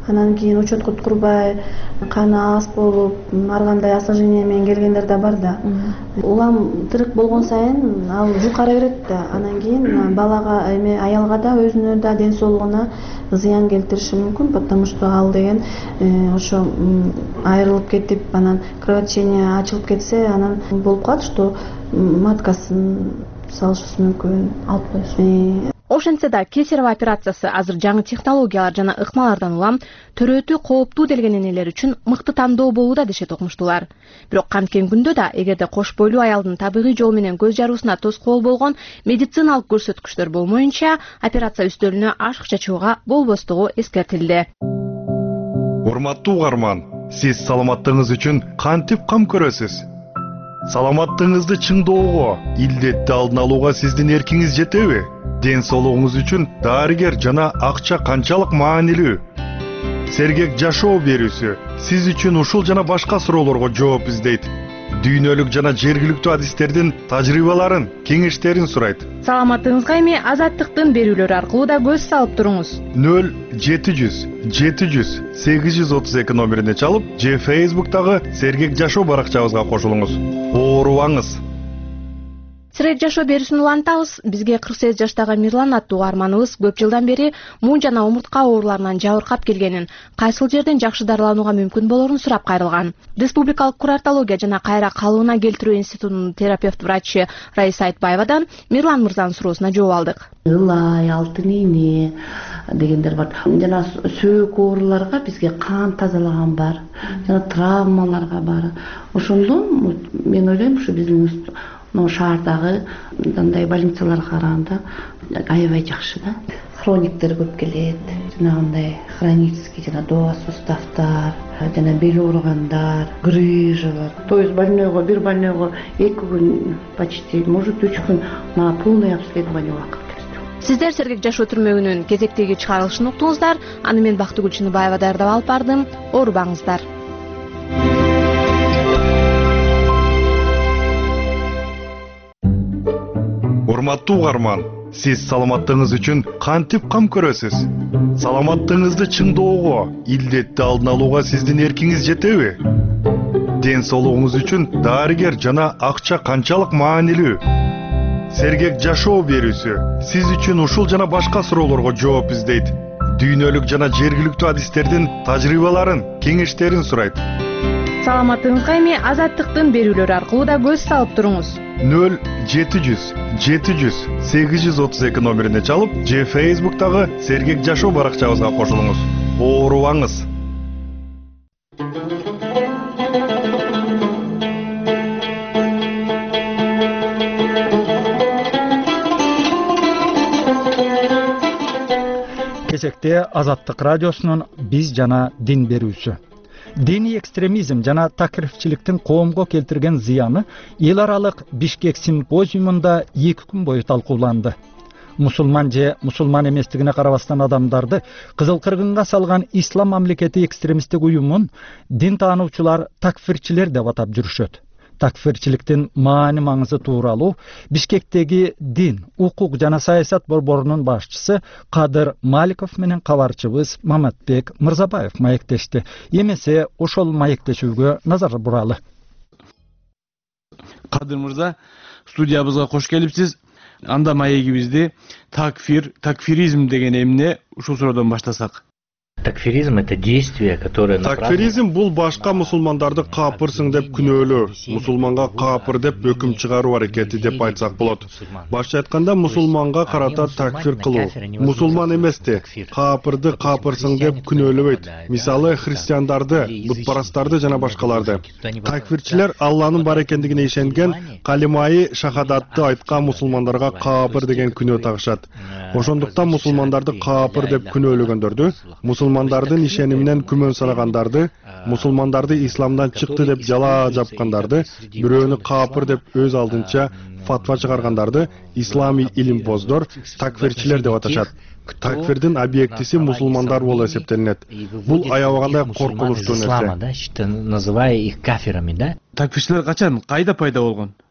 анан кийин учетко туурбай каны аз болуп ар кандай осложнение менен келгендер да бар да. Улам тырык болгон сайын ал жукара берет да. Анан кийин балага аялга да өзүнө да ден соолугуна зыян келтириши мүмкүн, потому что ал деген ошо айрылып кетип, анан кровотечение ачылып кетсе, анан болуп калат, что маткасын салышыбыз мүмкүн, алып коюшу. Ошентсе да кесарево операциясы азыр жаңы технологиялар жана ыкмалардан улам төрөтү кооптуу делген энелер үчүн мыкты тандоо болууда дешет окумуштуулар. Бирок канткен күндө да эгерде кош бойлуу аялдын табигый жол менен көз жаруусуна тоскоол болгон медициналык көрсөткүчтөр болмоюнча операция үстөлүнө ашыкча чыгууга болбостугу эскертилди. Урматтуу угарман, сиз саламаттыгыңыз үчүн кантип кам көрөсүз? Саламаттыгыңызды чыңдоого, илдетти алдын алууга сиздин эркиңиз жетеби? Ден соолугуңуз үчүн дарыгер жана акча канчалык маанилүү? Сергек жашоо берүүсү сиз үчүн ушул жана башка суроолорго жооп издейт. Дүйнөлүк жана жергиликтүү адистердин тажрыйбаларын, кеңештерин сурайт. Саламаттыгыңызга эми Азаттыктын берүүлөрү аркылуу да көз салып туруңуз. 0700 700 832 номерине чалып, же Facebook'тагы Сергек жашоо баракчабызга кошулуңуз. Оорубаңыз. Сергек жашоо берүүсүн улантабыз. Бизге 48 жаштагы Мирлан аттуу угарманыбыз көп жылдан бери муун жана омуртка ооруларынан жабыркап келгенин, кайсыл жерден жакшы дарыланууга мүмкүн болорун сурап кайрылган. Республикалык курортология жана кайра калыбына келтирүү институтунун терапевт врачы Раиса Айтбаевадан Мирлан мырзанын суроосуна жооп алдык. Ылай, алтын ийне дегендер бар. Жана сөөк ооруларга бизге кан тазалаган бар, жана травмаларга бар. Ошондон мен ойлойм, ушу биздин шаардагы мындай больницаларга караганда аябай жакшы да. Хрониктер көп келет. Жанагындай хронический жана доо суставтар, жана бел ооругандар, грыжалар. То есть больнойго, бир больнойго 2 күн, почти, может 3 күн на полное обследование убакыт кетет. Сиздер Сергек жашоо түрмөгүнүн кезектеги чыгарылышын уктуңуздар. Аны мен Бактыгүл Чыныбаева даярдап алып бардым. Оорубаңыздар. Урматтуу угарман, сиз саламаттыгыңыз үчүн кантип кам көрөсүз? Саламаттыгыңызды чыңдоого, илдетти алдын алууга сиздин эркиңиз жетеби? Ден соолугуңуз үчүн дарыгер жана акча канчалык маанилүү? Сергек жашоо берүүсү сиз үчүн ушул жана башка суроолорго жооп издейт. Дүйнөлүк жана жергиликтүү адистердин тажрыйбаларын, кеңештерин сурайт. Саламаттыгыңызга эми Азаттыктын берүүлөрү аркылуу да көз салып туруңуз. 0700 700 832 номерине чалып, же Facebook'тагы Сергек жашоо баракчабызга кошулуңуз. Оорубаңыз. Кезекте Азаттык радиосунун биз жана дин берүүсү. Диний экстремизм жана такырчылыктын коомго келтирген зыяны эл аралык Бишкек симпозиумунда 2 күн бою талкууланды. Мусулман же мусулман эместигине карабастан адамдарды кызыл кыргынга салган ислам мамлекети экстремисттик уюмун дин таануучулар такфирчилер деп атап жүрүшөт. Такфирчиликтин маани маңызы тууралуу Бишкектеги дин, укук жана саясат борборунун башчысы Кадыр Маликов менен кабарчыбыз Маматбек Мырзабаев маектешти. Эмесе ошол маектешүүгө назар буралы. Кадыр мырза, студиябызга кош келипсиз. Анда маегибизди такфиризм деген эмне, ушул суроодон баштасак. Такфиризм — это действие, которое... Такфиризм бул башка мусулмандарды капырсың деп күнөөлөө, мусулманга капыр деп өкүм чыгаруу аракети деп айтсак болот. Башча айтканда мусулманга карата такфир кылуу. Мусулман эмести, капырды капырсың деп күнөөлөбөйт. Мисалы христиандарды, бутпарастарды жана башкаларды. Такфирчилер Алланын бар экендигине ишенген калимаи шахадатты айткан мусулмандарга капыр деген күнөө тагышат. Ошондуктан мусулмандарды капыр деп күнөөлөгөндөрдү, мусулмандардын ишениминен күмөн санагандарды, мусулмандарды исламдан чыкты деп жала жапкандарды, бирөөнү капыр деп өз алдынча фатва чыгаргандарды ислами илимпоздор, такфирчилер деп аташат. Такфирдин объектиси мусулмандар болуп эсептелинет. Бул аябагандай коркунучтуу нерсе. Называя их кафирами, да? Такфирчилер качан, кайда пайда болгон?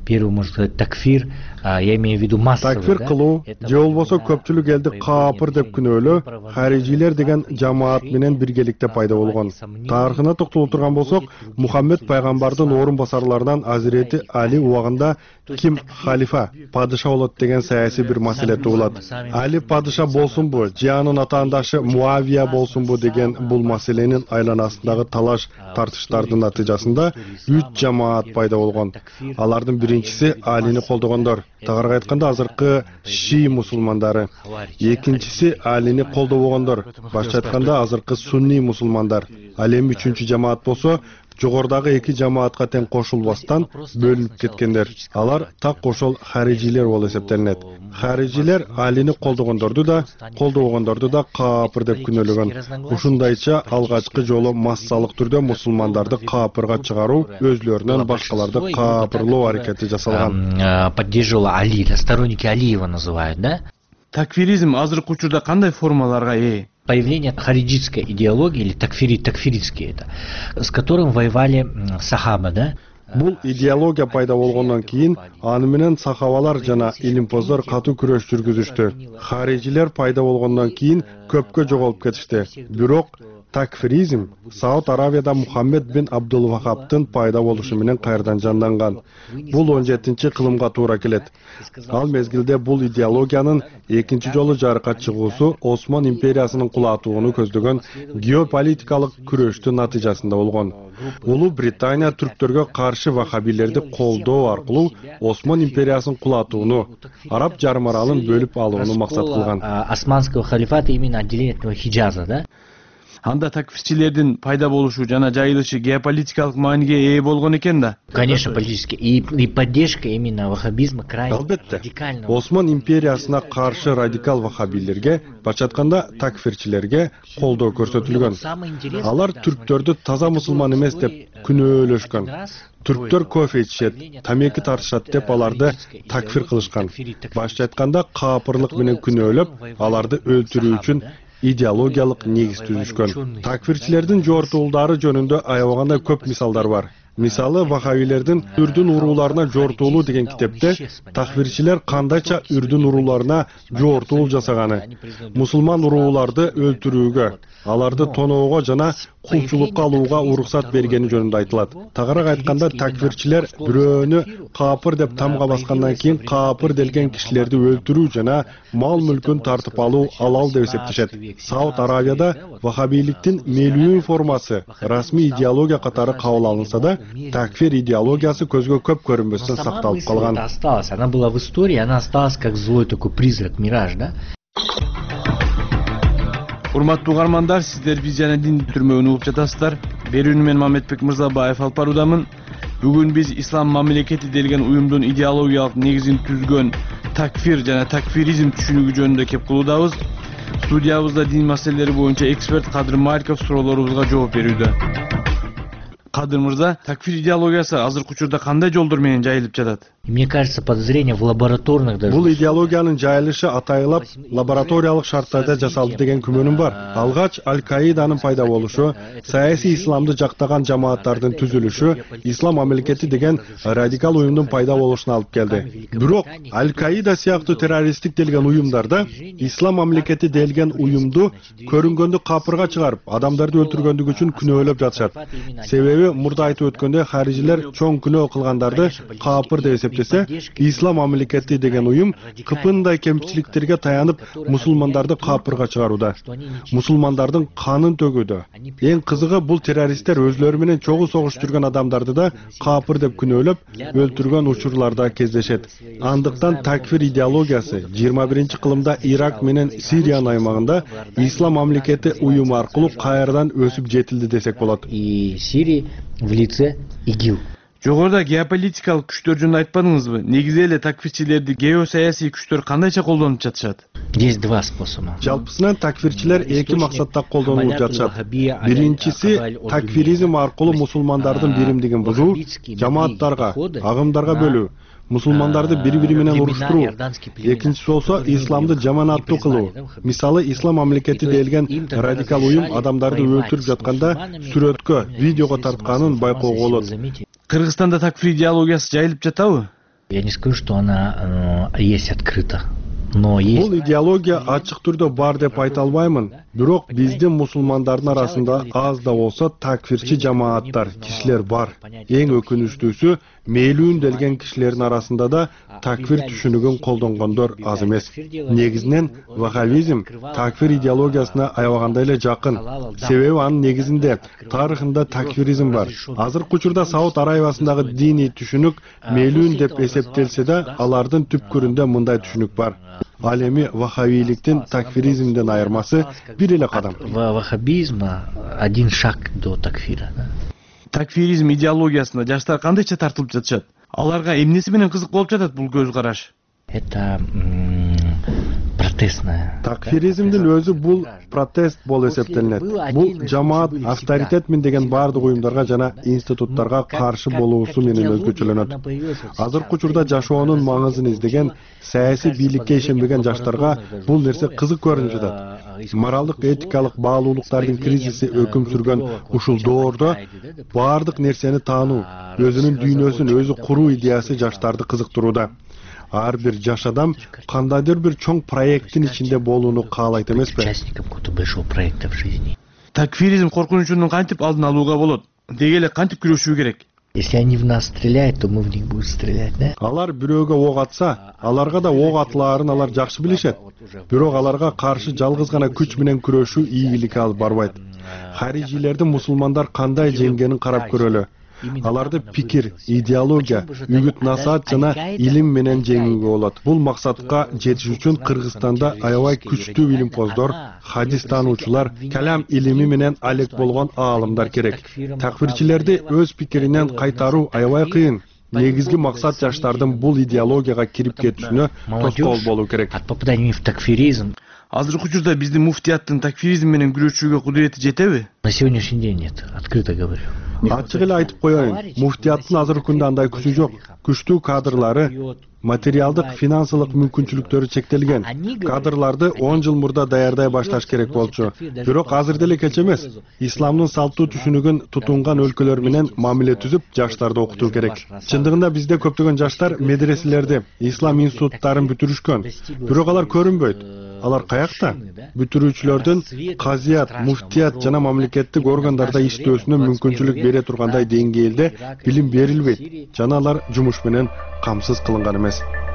Первый, может сказать, такфир, я имею в виду массовый. Такфир кылуу же болбосо көпчүлүк элди каапыр деп күнөөлөө харижилер деген жамаат менен биргеликте пайда болгон. Тарыхына токтолуп турган болсок, Мухаммед пайгамбардын орун басарларынан Азирети Али убагында ким халифа, падыша болот деген саясий бир маселе туулат. Али падыша болсунбу, же анын атаандашы Муавия болсунбу деген бул маселенин айланасындагы талаш тартыштардын натыйжасында 3 жамаат пайда болгон. Алардын биринчиси Алини колдогондор, тагыраагы айтканда азыркы Ши мусулмандары. Экинчиси Алини колдобогондор, башка айтканда азыркы Сунни мусулмандар. Ал эми үчүнчү жамаат болсо жогордагы эки жамаатка тең кошулбастан бөлүнүп кеткендер. Алар так ошол харижилер болуп эсептелинет. Харижилер Алини колдогондорду да, колдобогондорду да каапыр деп күнөөлөгөн. Ушундайча алгачкы жолу массалык түрдө мусулмандарды каапырга чыгаруу, өзлөрүнөн башкаларды каапырлоо аракети жасалган. Поддерживал Али, сторонники Алиева называют, да? Такфиризм азыркы учурда кандай формаларга ээ? Появление хариджитской идеологии, или такфиритский это, с которым воевали сахаба, да? Бул идеология пайда болгондон кийин аны менен сахабалар жана илимпоздор катуу күрөш жүргүзүштү. Харижилер пайда болгондон кийин көпкө жоголуп кетишти. Бирок такфиризм Сауд Аравияда Мухаммед бин Абдул Вахабтын пайда болушу менен кайрадан жанданган. Бул 17-кылымга туура келет. Ал мезгилде бул идеологиянын экинчи жолу жарыкка чыгуусу Осман империясынын кулатууну көздөгөн геополитикалык күрөштүн натыйжасында болгон. Улуу Британия түрктөргө каршы вахабилерди колдоо аркылуу Осман империясынын кулатууну, Араб жарым аралын бөлүп алууну максат кылган. Османского халифата именно отделение от Хиджаза, да? Анда такфирчилердин пайда болушу жана жайылышы геополитикалык мааниге ээ болгон экен да. Конечно, политически. И поддержка именно ваххабизма крайне радикальна. Осман империясына каршы радикал ваххабилерге, башка айтканда такфирчилерге колдоо көрсөтүлгөн. Алар түрктөрдү таза мусулман эмес деп күнөөлөшкөн. Түрктөр кофе ичишет, тамеки тартышат деп аларды такфир кылышкан. Башка айтканда каапырлык менен күнөөлөп, аларды өлтүрүү үчүн идеологиялык негиз түзүшкөн. Такфирчилердин жортуулдары жөнүндө аябаганда көп мисалдар бар. Мисалы вахабилердин Үрдүн урууларына жортуулуу деген китепте такфирчилер кандайча Үрдүн урууларына жортуул жасаганы, мусулман урууларды өлтүрүүгө, аларды тоноого жана кулчулукка алууга уруксат бергени жөнүндө айтылат. Тагыраак айтканда такфирчилер бирөөнү каапыр деп тамга баскандан кийин каапыр делген кишилерди өлтүрүү жана мал мүлкүн тартып алуу алал деп эсептешет. Сауд Аравияда вахабиликтин мелүүн формасы расмий идеология катары кабыл алынса да, такфир идеологиясы көзгө көп көрүнбөстөн сакталып калган. Она была в истории, она осталась как злой такой призрак, мираж, да? Урматтуу угармандар, сиздер биз жана дин түрмөгүн угуп жатасыздар. Берүүнү мен Мамедбек Мырзабаев алып баруудамын. Бүгүн биз ислам мамлекети делген уюмдун идеологиялык негизин түзгөн такфир жана такфиризм түшүнүгү жөнүндө кеп кылуудабыз. Студиябызда дин маселелери боюнча эксперт Кадыр Маликов суроолорубузга жооп берүүдө. Кадыр Мырза, такфир идеологиясы азыркы учурда кандай жолдор менен жайылып жатат? Мне кажется, подозрение в лабораторных даже. Бул идеологиянын жайылышы атайылап лабораториялык шарттарда жасалды деген күмөнүм бар. Алгач Аль-Каиданын пайда болушу, саясий исламды жактаган жамааттардын түзүлүшү, ислам мамлекети деген радикал уюмдун пайда болушуна алып келди. Бирок Аль-Каида сыяктуу террористтик делген уюмдарда ислам мамлекети делген уюмду көрүнгөндө капырга чыгарып, адамдарды өлтүргөндүгү үчүн күнөөлөп жатышат. Себеби мурда айтып өткөндө харижилер чоң күнөө кылгандарды капыр деп эсептесе, ислам мамлекети деген уюм кыпындай кемчиликтерге таянып мусулмандарды капырга чыгарууда. Мусулмандардын канын төгүүдө. Эң кызыгы бул террористтер өзлөрү менен чогуу согуш жүргөн адамдарды да капыр деп күнөөлөп өлтүргөн учурларда кездешет. Андыктан такфир идеологиясы 21-кылымда Ирак менен Сириянын аймагында ислам мамлекети уюму аркылуу кайрадан өсүп жетилди десек болот. И Сирии в лице ИГИЛ. Жогоруда геополитикалык күчтөр жөнүндө айтпадыңызбы? Негизи эле такфирчилерди геосаясий күчтөр кандайча колдонуп жатышат? Есть два способа. Жалпысынан такфирчилер эки максатта колдонулуп жатышат. Биринчиси такфиризм аркылуу мусулмандардын биримдигин бузуу, жамааттарга, агымдарга бөлүү, мусулмандарды бири-бири менен уруштуруу. Экинчиси болсо исламды жаманаттуу кылуу. Мисалы ислам мамлекети делген радикал уюм адамдарды өлтүрүп жатканда сүрөткө, видеого тартканын байкоого болот. Кыргызстанда такфир идеологиясы жайылып жатабы? Я не скажу, что она есть открыто. Бул идеология ачык түрдө бар деп айта албаймын. Бирок биздин мусулмандардын арасында аз да болсо такфирчи жамааттар, кишилер бар. Эң өкүнүчтүүсү, мейлүүн делген кишилердин арасында да такфир түшүнүгүн колдонгондор аз эмес. Негизинен ваххабизм такфир идеологиясына аябаганда эле жакын. Себеби анын негизинде тарыхында такфиризм бар. Азыркы учурда Сауд Арабиясындагы диний түшүнүк мейлүүн деп эсептелсе да, алардын түпкүрүндө мындай түшүнүк бар. Ал эми ваххабиликтин такфиризмден айырмасы бир эле кадам. Ваххабизма один шаг до такфира. Такфиризм идеологиясына жаштар кандайча тартылып жатышат? Аларга эмнеси менен кызык болуп жатат бул көз караш? Это протестная. Такфиризмдин өзү бул протест болуп эсептелинет. Бул жамаат авторитетмин деген бардык уюмдарга жана институттарга каршы болуусу менен өзгөчөлөнөт. Азыркы учурда жашоонун маңызын издеген, саясий бийликке ишенбеген жаштарга бул нерсе кызык көрүнүп жатат. Моралдык этикалык баалуулуктардын кризиси өкүм сүргөн ушул доордо бардык нерсени таануу, өзүнүн дүйнөсүн өзү куруу идеясы жаштарды кызыктырууда. Ар бир жаш адам кандайдыр бир чоң проекттин ичинде болууну каалайт эмеспи? Такфиризм коркунучунун кантип алдын алууга болот? Деги эле кантип күрөшүү керек? Если они в нас стреляют, то мы в них будем стрелять, да? Алар бирөөгө ок атса, аларга да ок атылаарын алар жакшы билишет. Бирок аларга каршы жалгыз гана күч менен күрөшүү ийгиликке алып барбайт. Харижилерди мусулмандар кандай жеңгенин карап көрөлү. Аларды пикир, идеология, үгүт насаат жана илим менен жеңүүгө болот. Бул максатка жетиш үчүн Кыргызстанда аябай күчтүү билимпоздор, хадис таануучулар, калам илими менен алек болгон аалымдар керек. Такфирчилерди өз пикиринен кайтаруу аябай кыйын. Негизги максат жаштардын бул идеологияга кирип кетишине тоскоол болуу керек. От попадания в такфиризм. Азыркы учурда биздин муфтияттын такфиризм менен күрөшүүгө кудурети жетеби? На сегодняшний день нет, открыто говорю. Ачык эле айтып коеюн, муфтияттын азыркы күндө андай күчү жок. Күчтүү кадрлары, материалдык, финансылык мүмкүнчүлүктөрү чектелген. Кадрларды 10 жыл мурда даярдай башташ керек болчу. Бирок азыр деле кеч эмес. Исламдын салттуу түшүнүгүн тутунган өлкөлөр менен мамиле түзүп, жаштарды окутуу керек. Чындыгында бизде көптөгөн жаштар медреселерди, ислам институттарын бүтүрүшкөн. Бирок алар көрүнбөйт. Алар каякта? Бүтүрүүчүлөрдүн казият, муфтият жана мамлекеттик органдарда иштөөсүнө мүмкүнчүлүк бере тургандай деңгээлде билим берилбейт. Жана алар жумуш менен камсыз кылынган эмес.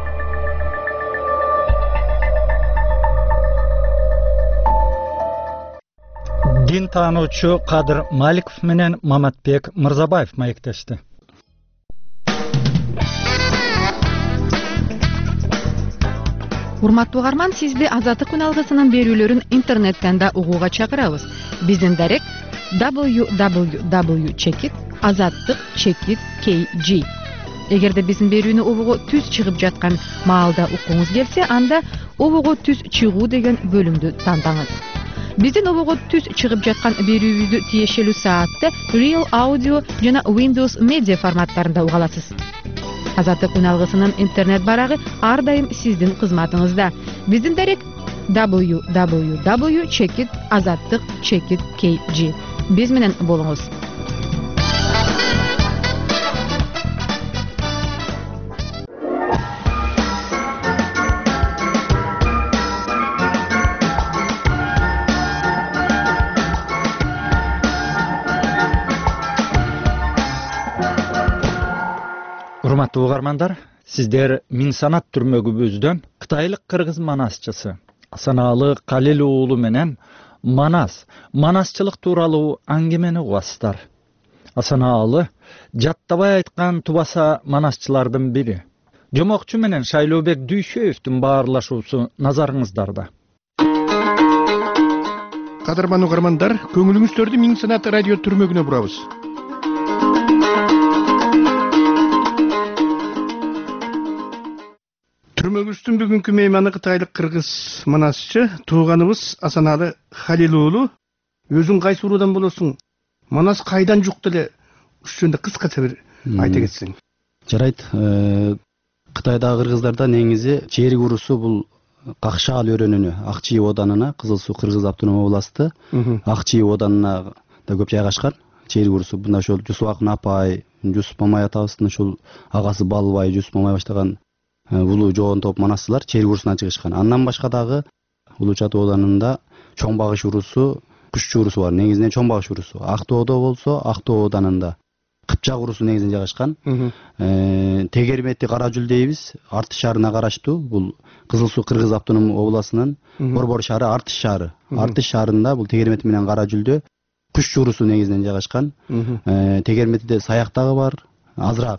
Дин таануучу Кадыр Маликов менен Маматбек Мырзабаев маектешти. Урматтуу угарман, сизди Азаттык күн алгысынын берүүлөрүн интернеттен да угууга чакырабыз. Биздин дарек www.azattik.kg. Эгерде биздин берүүнү угууга түз чыгып жаткан маалда уккуңуз келсе, анда угууга түз чыгуу деген бөлүмдү тандаңыз. Биздин угууга түз чыгып жаткан берүүбүздү тиешелүү саатта Real Audio жана Windows Media форматтарында уга аласыз. Азаттык күн алгысынын интернет барагы ар дайым сиздин кызматыңызда. Биздин дарек www.azattik.kg. Биз менен болуңуз. Урматтуу угармандар, сиздер Мин санат түрмөгүбүздөн кытайлык кыргыз манасчысы Асанаалы Калил уулу менен манасчылык тууралуу аңгемени угасыздар. Асанаалы жаттабай айткан тубаса манасчылардын бири. Жомокчу менен Шайлообек Дүйшөевдүн баарлашуусу назарыңыздарда. Кадырман угармандар, көңүлүңүздөрдү Мин санат радио түрмөгүнө бурабыз. Түрмөгүбүздүн бүгүнкү мейманы кытайлык кыргыз манасчы тууганыбыз Асанаалы Калил уулу. Өзүң кайсы уруудан болосуң? Манас кайдан жукты эле? Ушунда кыскача бир айта кетсең. Жарайт. Кытайдагы кыргыздарда негизи черик уруусу бул Какшаал өрөөнүнө, Ак Чий оданына, Кызыл Суу Кыргыз автономия областы, Ак Чий оданына да көп жайгашкан. Черик уруусу мына ошол Жусубакын Апай, Жусуп Мамай атабыздын ушул агасы Балбай, Жусуп Мамай баштаган улуу жоон топ манасчылар чери урусуна чыгышкан. Андан башка дагы Улуу Чат ооданында Чоң Багыш урусу, Кушчу урусу бар. Негизинен Чоң Багыш урусу. Актоодо болсо Актоо ооданында Кыпчак урусу негизинен жайгашкан. Тегермети Кара Жүл дейбиз. Артыш шаарына караштуу. Бул Кызыл Суу Кыргыз автоном областынын Борбор шаары Артыш шаары. Артыш шаарында бул Тегермети менен Кара Жүлдө Кушчу урусу негизинен жайгашкан. Тегерметиде Саяк дагы бар, азыраак.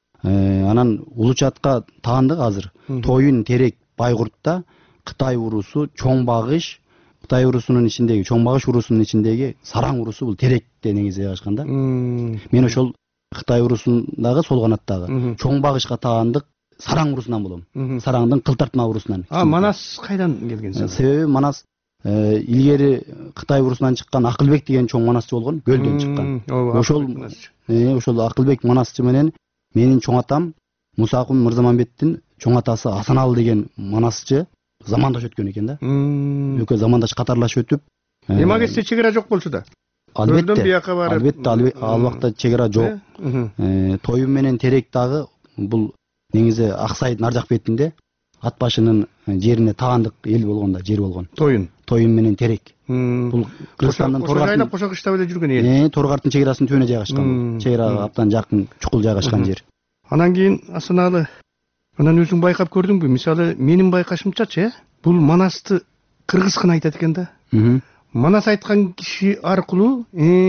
Анан Улуу Чатка таандык азыр. Тоюн, Терек, Байгуртта Кытай урусу, Чоң Багыш, Кытай урусунун ичиндеги, Чоң Багыш урусунун ичиндеги Сараң урусу бул Теректе негизи жайгашкан да. Мен ошол Кытай урусундагы сол канаттагы Чоң Багышка таандык Сараң урусунан болом. Сараңдын Кылтартма урусунан. Манас кайдан келген? Себеби Манас илгери Кытай урусунан чыккан Акылбек деген чоң манасчы болгон, Көлдөн чыккан. Ошол Акылбек манасчы менен менин чоң атам Мусакун Мырзамамбеттин чоң атасы Асаналы деген манасчы замандаш өткөн экен да. Экөө замандаш катарлашып өтүп. Эми агесте чек ара жок болчу да. Албетте ал убакта чек ара жок. Тоюн менен Терек дагы бул негизи Аксайдын ар жак бетинде ат башынын жерине таандык эл болгон да, жер болгон. Тоюн менен Терек. Бул Кыргызстандын Торгартын кошо кыштап эле жүргөн эл. Торгартын чек арасынын түбүнө жайгашкан. Чек арага абдан жакын, чукул жайгашкан жер. Анан кийин Асаналы анан өзүң байкап көрдүңбү? Мисалы менин байкашымчачы, бул Манасты кыргыз гана айтат экен да. Манас айткан киши аркылуу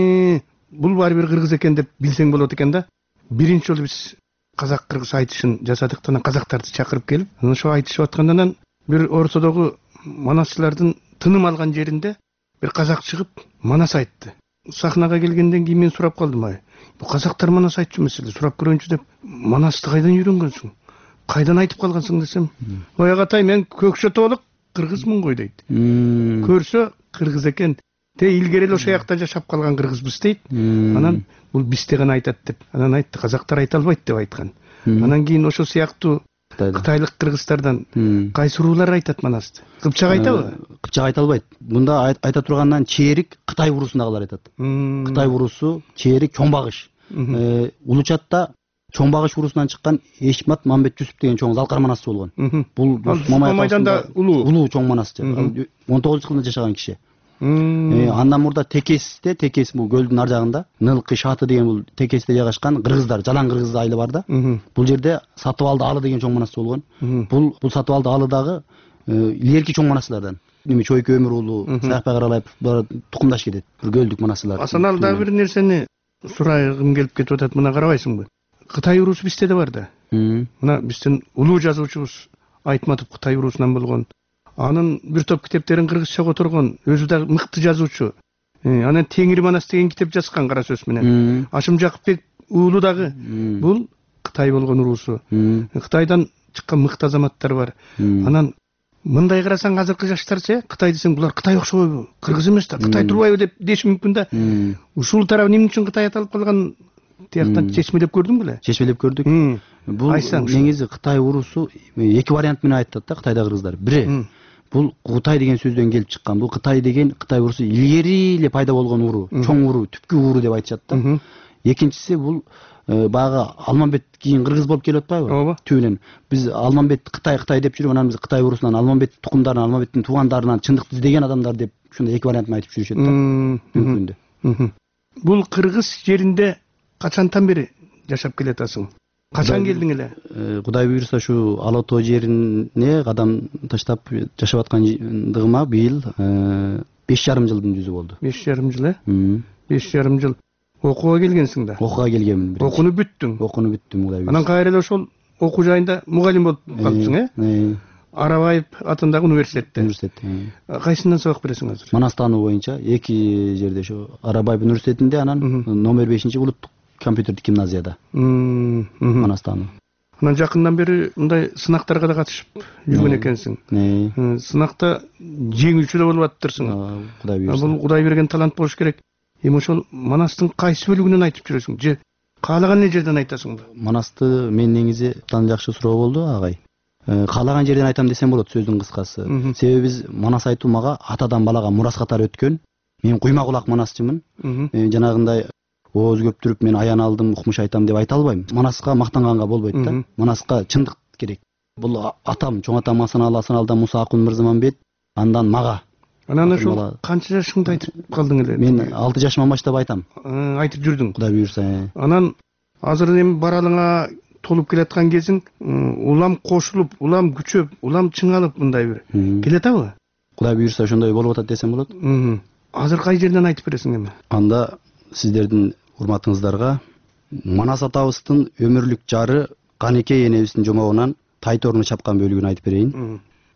бул баары бир кыргыз экен деп билсең болот экен да. Биринчи жолу биз казак-кыргыз айтышын жасадык, анан казактарды чакырып келип, анан ошо айтышып аткандан бир ортодогу манасчылардын тыным алган жеринде бир казак чыгып Манас айтты. Сахнага келгенден кийин мен сурап калдым, бул казактар Манас айтчу эмес эле, сурап көрөйүнчү деп. Манасты кайдан үйрөнгөнсүң? Кайдан айтып калгансың десем, ой агатай мен көкшө тоолук кыргызмын го дейт. Көрсө кыргыз экен. Илгери эле ошо жакта жашап калган кыргызбыз дейт. Анан бул бизде гана айтат деп. Анан айтты, казактар айта албайт деп айткан. Анан кийин ошо сыяктуу кытайлык кыргыздардан кайсы уруулар айтат Манасты? Кыпчак айтабы? Кыпчак айта албайт. Мында айта тургандан чээрик Кытай урусундагылар айтат. Кытай урусу, чээрик Чоң Багыш. Улуу Чатта Чоң Багыш урусунан чыккан Эшмат Мамбет Жусуп деген чоң залкар манасчы болгон. Бул Мамайдан да улуу чоң манасчы. 19-жылда жашаган киши. Андан мурда Текес бул көлдүн ар жагында, Нылкы Шаты деген бул Текесте жайгашкан кыргыздар, жалаң кыргыз айылы бар да. Бул жерде Сатыбалды Алы деген чоң манасчы болгон. Бул Сатыбалды Алы дагы илгерки чоң манасчылардан. Чойко Өмүр уулу, Саякбай Каралаев булар тукумдаш кетет. Бир көлдүк манасчылар. Асаналда бир нерсени сурайгым келип кетип атат, мына карабайсыңбы? Кытай урусу бизде да бар да. Мына биздин улуу жазуучубуз Айтматов Кытай урусунан болгон. Анын бир топ китептерин кыргызча которгон, өзү да мыкты жазуучу. Анан Теңир Манас деген китеп жазган кара сөз менен. Ашым Жакыпбек уулу дагы бул Кытай болгон урусу. Кытайдан чыккан мыкты азаматтар бар. Анан мындай карасаң азыркы жаштарчы, Кытай десең булар Кытай окшобойбу? Кыргыз эмес да, Кытай турбайбы деп деши мүмкүн да. Ушул тарап эмне үчүн Кытай аталып калган? Тияктан чечмелеп көрдүң беле? Чечмелеп көрдүк. Бул негизи Кытай урусу эки вариант менен айтат да Кытайда кыргыздар. Бири бул Кытай деген сөздөн келип чыккан. Бул Кытай деген Кытай урусу илгери эле пайда болгон уру, чоң уру, түпкү уру деп айтышат да. Экинчиси бул баягы Алмамбет кийин кыргыз болуп келип атпайбы? Түбүнөн. Биз Алмамбет Кытай деп жүрүп, анан биз Кытай урусунан Алмамбет тукумдарынан, Алмамбеттин туугандарынан чындыкты издеген адамдар деп ушундай эки вариантын айтып жүрүшөт да. Мүмкүндө. Бул кыргыз жеринде качантан бери жашап келатасың? Качан келдиң эле? Кудай буйрса ушу Ала Тоо жерине кадам таштап жашап аткандыгыма быйыл 5,5 жылдын жүзү болду. 5,5 жыл, 5,5 жыл. Окууга келгенсиң да? Окууга келгенмин. Окууну бүттүң? Окууну бүттүм, Кудай буйрса. Анан кайра эле ошол окуу жайында мугалим болуп калыпсың, Арабаев атындагы университетте. Кайсынан сабак бересиң азыр? Манастаны боюнча эки жерде, ошо Арабаев университетинде, анан номер 5 улуттук компьютердик гимназияда. Манастаны. Анан жакындан бери мындай сынактарга да катышып жүргөн экенсиң. Сынакта жеңүүчү да болуп атыптырсың. Кудай буйрса. Бул Кудай берген талант болуш керек. Эми ошол Манастын кайсы бөлүгүнөн айтып жүрөсүң? Же каалаган эле жерден айтасыңбы? Манасты мен негизи абдан жакшы суроо болду, агай. Каалаган жерден айтам десем болот, сөздүн кыскасы. Себеби биз Манас айтуу мага атадан балага мурас катары өткөн. Мен куйма кулак манасчымын. Жанагындай ооз көптүрүп мен аян алдым, укмуш айтам деп айта албайм. Манаска мактанганга болбойт да. Манаска чындык керек. Бул атам, чоң атам Асаналдан Муса Акун Мырзаманбет, андан мага. Анан ошо канча жашыңда айтып калдың эле? Мен 6 жашыман баштап айтам. Айтып жүрдүң. Кудай буйрса. Анан азыр эми баралыңа толуп келаткан кезиң, улам кошулуп, улам күчөп, улам чыңалып мындай бир келатабы? Кудай буйрса ошондой болуп атат десем болот. Азыр кай жерден айтып бересиң эми? Анда сиздердин урматыңыздарга Манас атабыздын өмүрлүк жары Канекей энебиздин жомогунан Тайторуну чапкан бөлүгүн айтып берейин.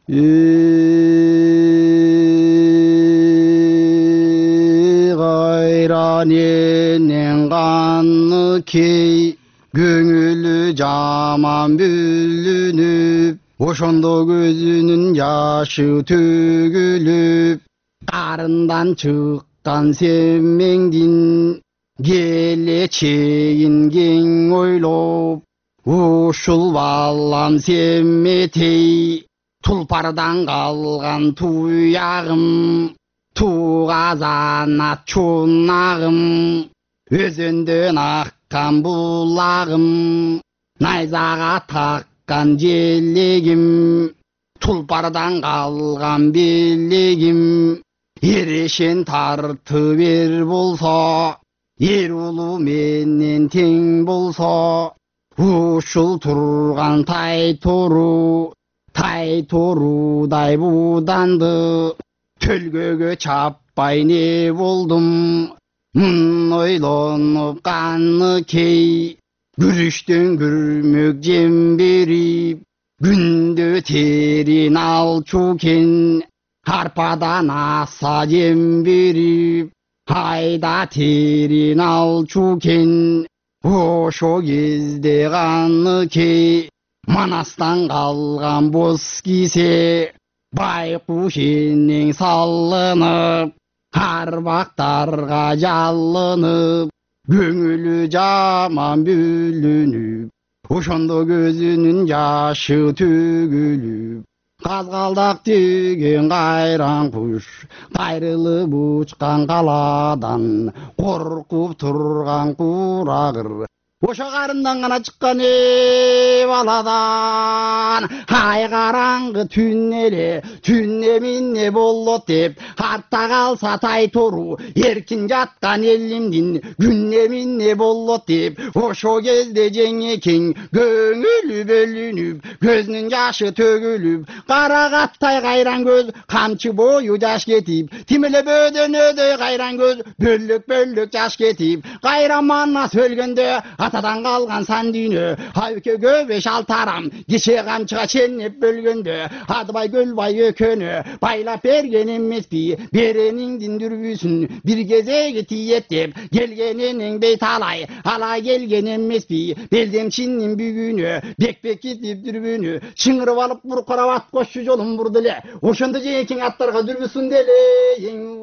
Кайран энен Канекей көңүлү жаман бүлүнүп, ошондо көзүнүн жашы төгүлүп, карындан чыккан семмеңдин келечегин кең ойлоп, ушул балам семметей тулпардан калган туягым, тугазанат чунагым, өзөндөн аккан булагым, найзага таккан желегим, тулпардан калган белегим, эрешен тартып эр болсо, эр улуу менен тең болсо, ушул турган Тайторудай буданды төлгөгө чаппай не болдум, ойлонуп Канекей күрүштөн күрмөк жем берип, күндө терин алчу кен, арпадан аса жем берип, айда терин алчу кен. Ошо кезде Канекей Манастан калган боз кисе, байкуш энең салынып, арбактарга жалынып, көңүлү жаман бүлүнүп, ошондо көзүнүн жашы төгүлүп, казгалдак деген кайран куш кайрылып учкан каладан, коркуп турган курагыр ошо карындан гана чыккан баладан. Ай караңгы түн эле, түн эмне болот деп, артта калса Тайтору эркин жаткан элимдин, күн эмне болот деп, ошо кезде жеңекең көңүлү бөлүнүп, көзүнүн жашы төгүлүп, карагаттай кайран көз, камчы бою жаш кетип, тимеле бөдөнөдөй кайран көз, бөлөк жаш кетип, кайран Манас өлгөндө атадан калган сан дүйнө, айөкөгө 5-6 арам, кече камчыга ченнеп бөлгөндө, Адыбай Көлбай өкөнө байлап берген эмеспи, берениңдин дүрбүсүн бир кезеге тиеттеп, келген энең бейталай, ала келген эмеспи, белдемчинин бүгүнө, бек кетип дүрбүнү, чыңырып алып буркурап ат кошчу жолун бурду эле, ошондо жеңекең аттарга дүрбүсүн деле.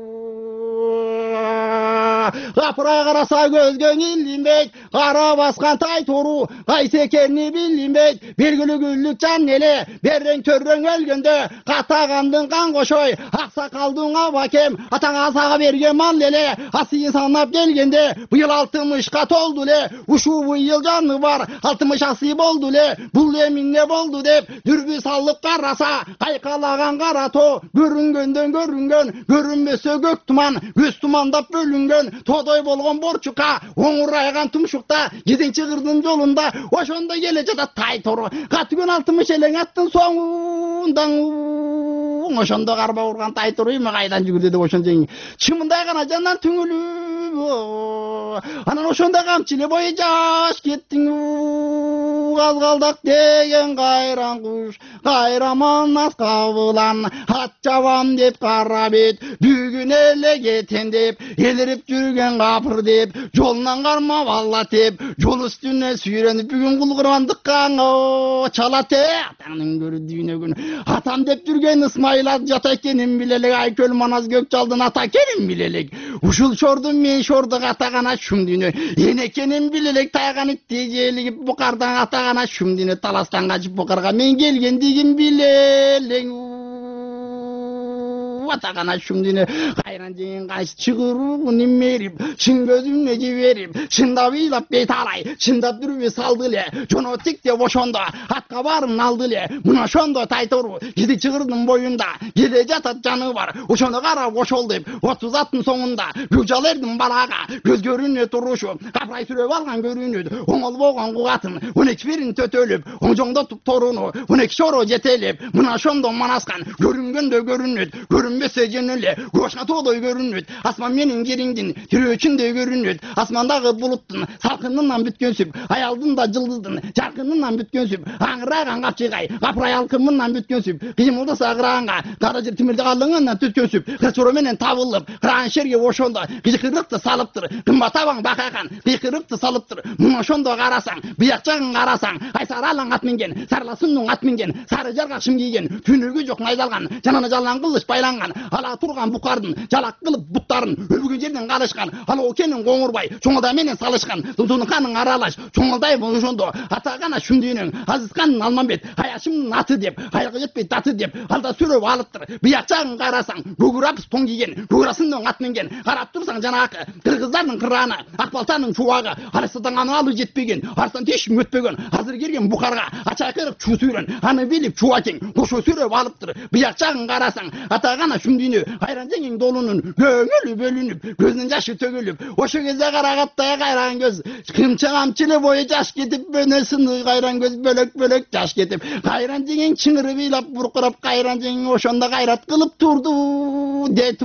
Капыра караса көзгөң илинбейт, кара баскан Тайтору кайсы экени билинбейт, белгилүү күллүк жан эле, беррең төрөң өлгөндө, катагандын кан кошой, аксакалдың абакем, атаңа сага берген мал эле, асыйын санап келгенде, быйыл 60ка толду эле, ушул быйыл жаны бар, 60 асый болду эле, бул эмне болду деп, дүрбүс алып караса, кайкалаган кара тоо, көрүнгөндөн көрүнгөн, көрүнбөсө көк туман, көз тумандап бөлүнгөн, тодой болгон борчукка, оңурайган тумшукта, 7-чи кырдын жолунда, ошондо келе жатат Тайтору, катүгөн 60 элең аттын соңундан, ошондо карба урган Тайтору эми кайдан жүгүрдү деп ошондо чымындай гана жандан түңүлүп, анан ошондо камчы эле бою жаш кеттиң, казгалдак деген кайран куш, кайра Манас кабылан, ат жабам деп кара бет, бүгүн эле кетем деп, элирип жүрген капыр деп, жолунан кармап алла деп, жол үстүнө сүйрөнүп, бүгүн кулгурандыкка чалат атаңдын көрү дүйнөгүн, атам деп жүрген Ысмайыл жата экенин билелек, Айкөл Манас көк жалдын ата экенин билелек, ушул шордун мен шордук атагана шум дүйнө, эне экенин билелек, тайган итти желигип букардан атагана шум дүйнө, таластан качып букарга мен келгендигин билелек. атагана шумдине кайран жеңин кайсы чыгырууну немерип чын көзүмө жиберип чындап ыйлап бет алай чындап дүрүбө салды эле жонотик деп ошондо атка барымын алды эле мына ошондо тайтору киди чыгырдын боюнда кеде жатат жаны бар ошону карап ошол деп 30 аттын соңунда күжалердин балага көз көрүнө турушу капрай сүрөп алган көрүнөт оңолбогон кубатын 12 бирин төтөлүп оңжоңдотуп торуну 12 шоро жетелеп мына ошондо манаскан көрүнгөндө көрүнөт көрүнбөсө жөн эле кошка тоодой көрүнөт асман менин кириңдин тирөөчүндөй көрүнөт асмандагы булуттун салкынынан бүткөнсүп аялдын да жылдыздын жаркынынан бүткөнсүп аңыраган капчыгай капрай алкымынан бүткөнсүп кыймылдаса кыраанга кара жер тимирди калыңынан түткөнсүп кырчоро менен табылып кыран шерге ошондо кыйкырыкты салыптыр кымбат абаң бакаган кыйкырыкты салыптыр мына ошондо карасаң бияк жагын карасаң кайсар алаң ат минген сарласындын ат минген сары жаргак шым кийген түнүгү жок найдалган жанына жалаң кылыч байланган ала турган букардын жалак кылып буттарын өлбөгөн жерден калышкан ала окенин коңурбай чоңалдай менен салышкан тунуканын аралаш чоңалдай ошондо атагана шүмдүйнөң азызкандын алмамбет аяшымдын аты деп аягы жетпей даты деп алда сүрөп алыптыр бияк жагын карасаң көгүр апыс тоң кийген көгүрасындын ат минген карап турсаң жанакы кыргыздардын кыраны ак балтанын чубагы арыстан алы жетпеген арыстан тешим өтпөгөн азыр келген букарга ачакырык чуу сүйрөн аны билип чубакең кошо сүрөп алыптыр бияк жагын карасаң атагана шүмдүйнө кайран жеңиң долунун көңүлү бөлүнүп көзүнүн жашы төгүлүп ошо кезде карагаттай кайран көз кымча камчы эле бою жаш кетип бөнөсүн кайран көз бөлөк бөлөк жаш кетип кайран жеңиң чыңырып ыйлап буркурап кайран жеңиң ошондо кайрат кылып турду дету.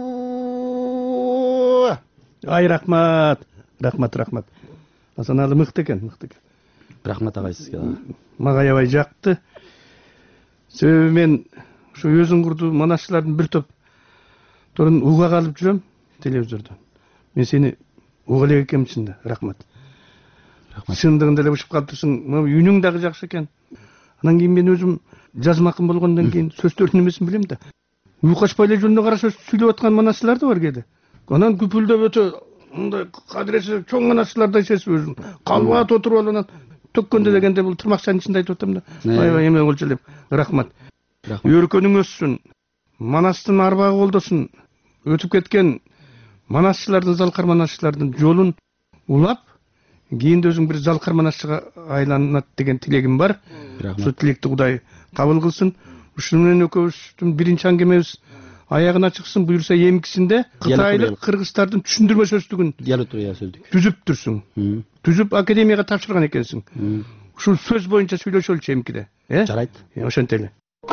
Ай рахмат Асаналы мыкты экен рахмат агай сизге мага аябай жакты себеби мен ушу өзүң курду манасчылардын бир топторун уга калып жүрөм телевизордон мен сени уга элек экенмин чында рахмат чындыгында эле учуп калыптырсың үнүң дагы жакшы экен анан кийин мен өзүм жазмакым болгондон кийин сөздөрдүн эмесин билем да уйкашпай эле жөнүнө кара сөз сүйлөп аткан манасчылар да бар кээде анан күпүлдөп өтө мындай кадыресе чоң манасчылардай сезип өзүм калбат отуруп алып анан төккөндө дегенде бул тырмакчанын ичинде айтып атам да аябай эме болчу элем рахмат өркөнүң өссүн манастын арбагы колдосун өтүп кеткен манасчылардын залкар манасчылардын жолун улап кийинде өзүң бир залкар манасчыга айланат деген тилегим бар ошол тилекти Кудай кабыл кылсын ушуну менен экөөбүздүн биринчи аңгемебиз аягына чыксын буюрса эмкисинде кытайлык кыргыздардын түшүндүрмө сөздүгүн түзүптүрсүң түзүп академияга тапшырган экенсиң ушул сөз боюнча сүйлөшөлүчү эмкиде жарайт ошентели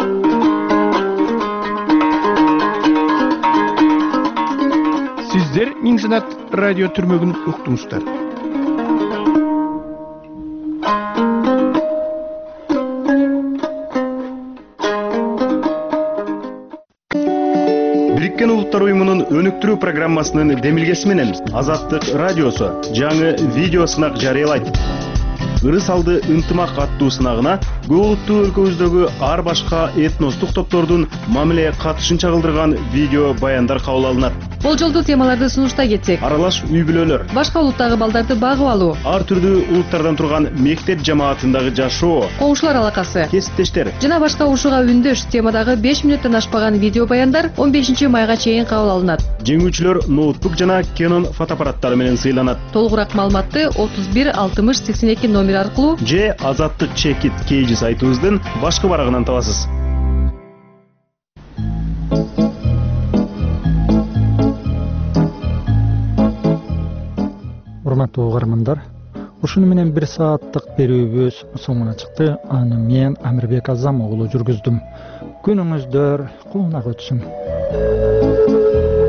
сиздер Миң Жанат радио түрмөгүн уктуңуздар. Бириккен Улуттар уюмунун өнүктүрүү программасынын демилгеси менен Азаттык радиосу жаңы видео сынак жарыялайт. Ырыс алды ынтымак аттуу сынагына көп улуттуу өлкөбүздөгү ар башка этностук топтордун мамиле катышын чагылдырган видео баяндар кабыл алынат. Болжолдуу темаларды сунуштай кетсек: аралаш үй бүлөлөр, башка улуттагы балдарды багып алуу, ар түрдүү улуттардан турган мектеп жамаатындагы жашоо, коңшулар алакасы, кесиптештер жана башка ушуга үндөш темадагы 5 мүнөттөн ашпаган видео баяндар 15 майга чейин кабыл алынат. Жеңүүчүлөр ноутбук жана Canon фотоаппараттары менен сыйланат. Толугураак маалыматты 31 60 82 номер аркылуу же Азаттык Чекит KG сайтыбыздын башкы барагынан табасыз. Урматтуу угармандар, ушуну менен 1 сааттык берүүбүз соңуна чыкты. Аны мен Амирбек Азам уулу жүргүздүм. Күнүңүздөр кулунак өтсүн.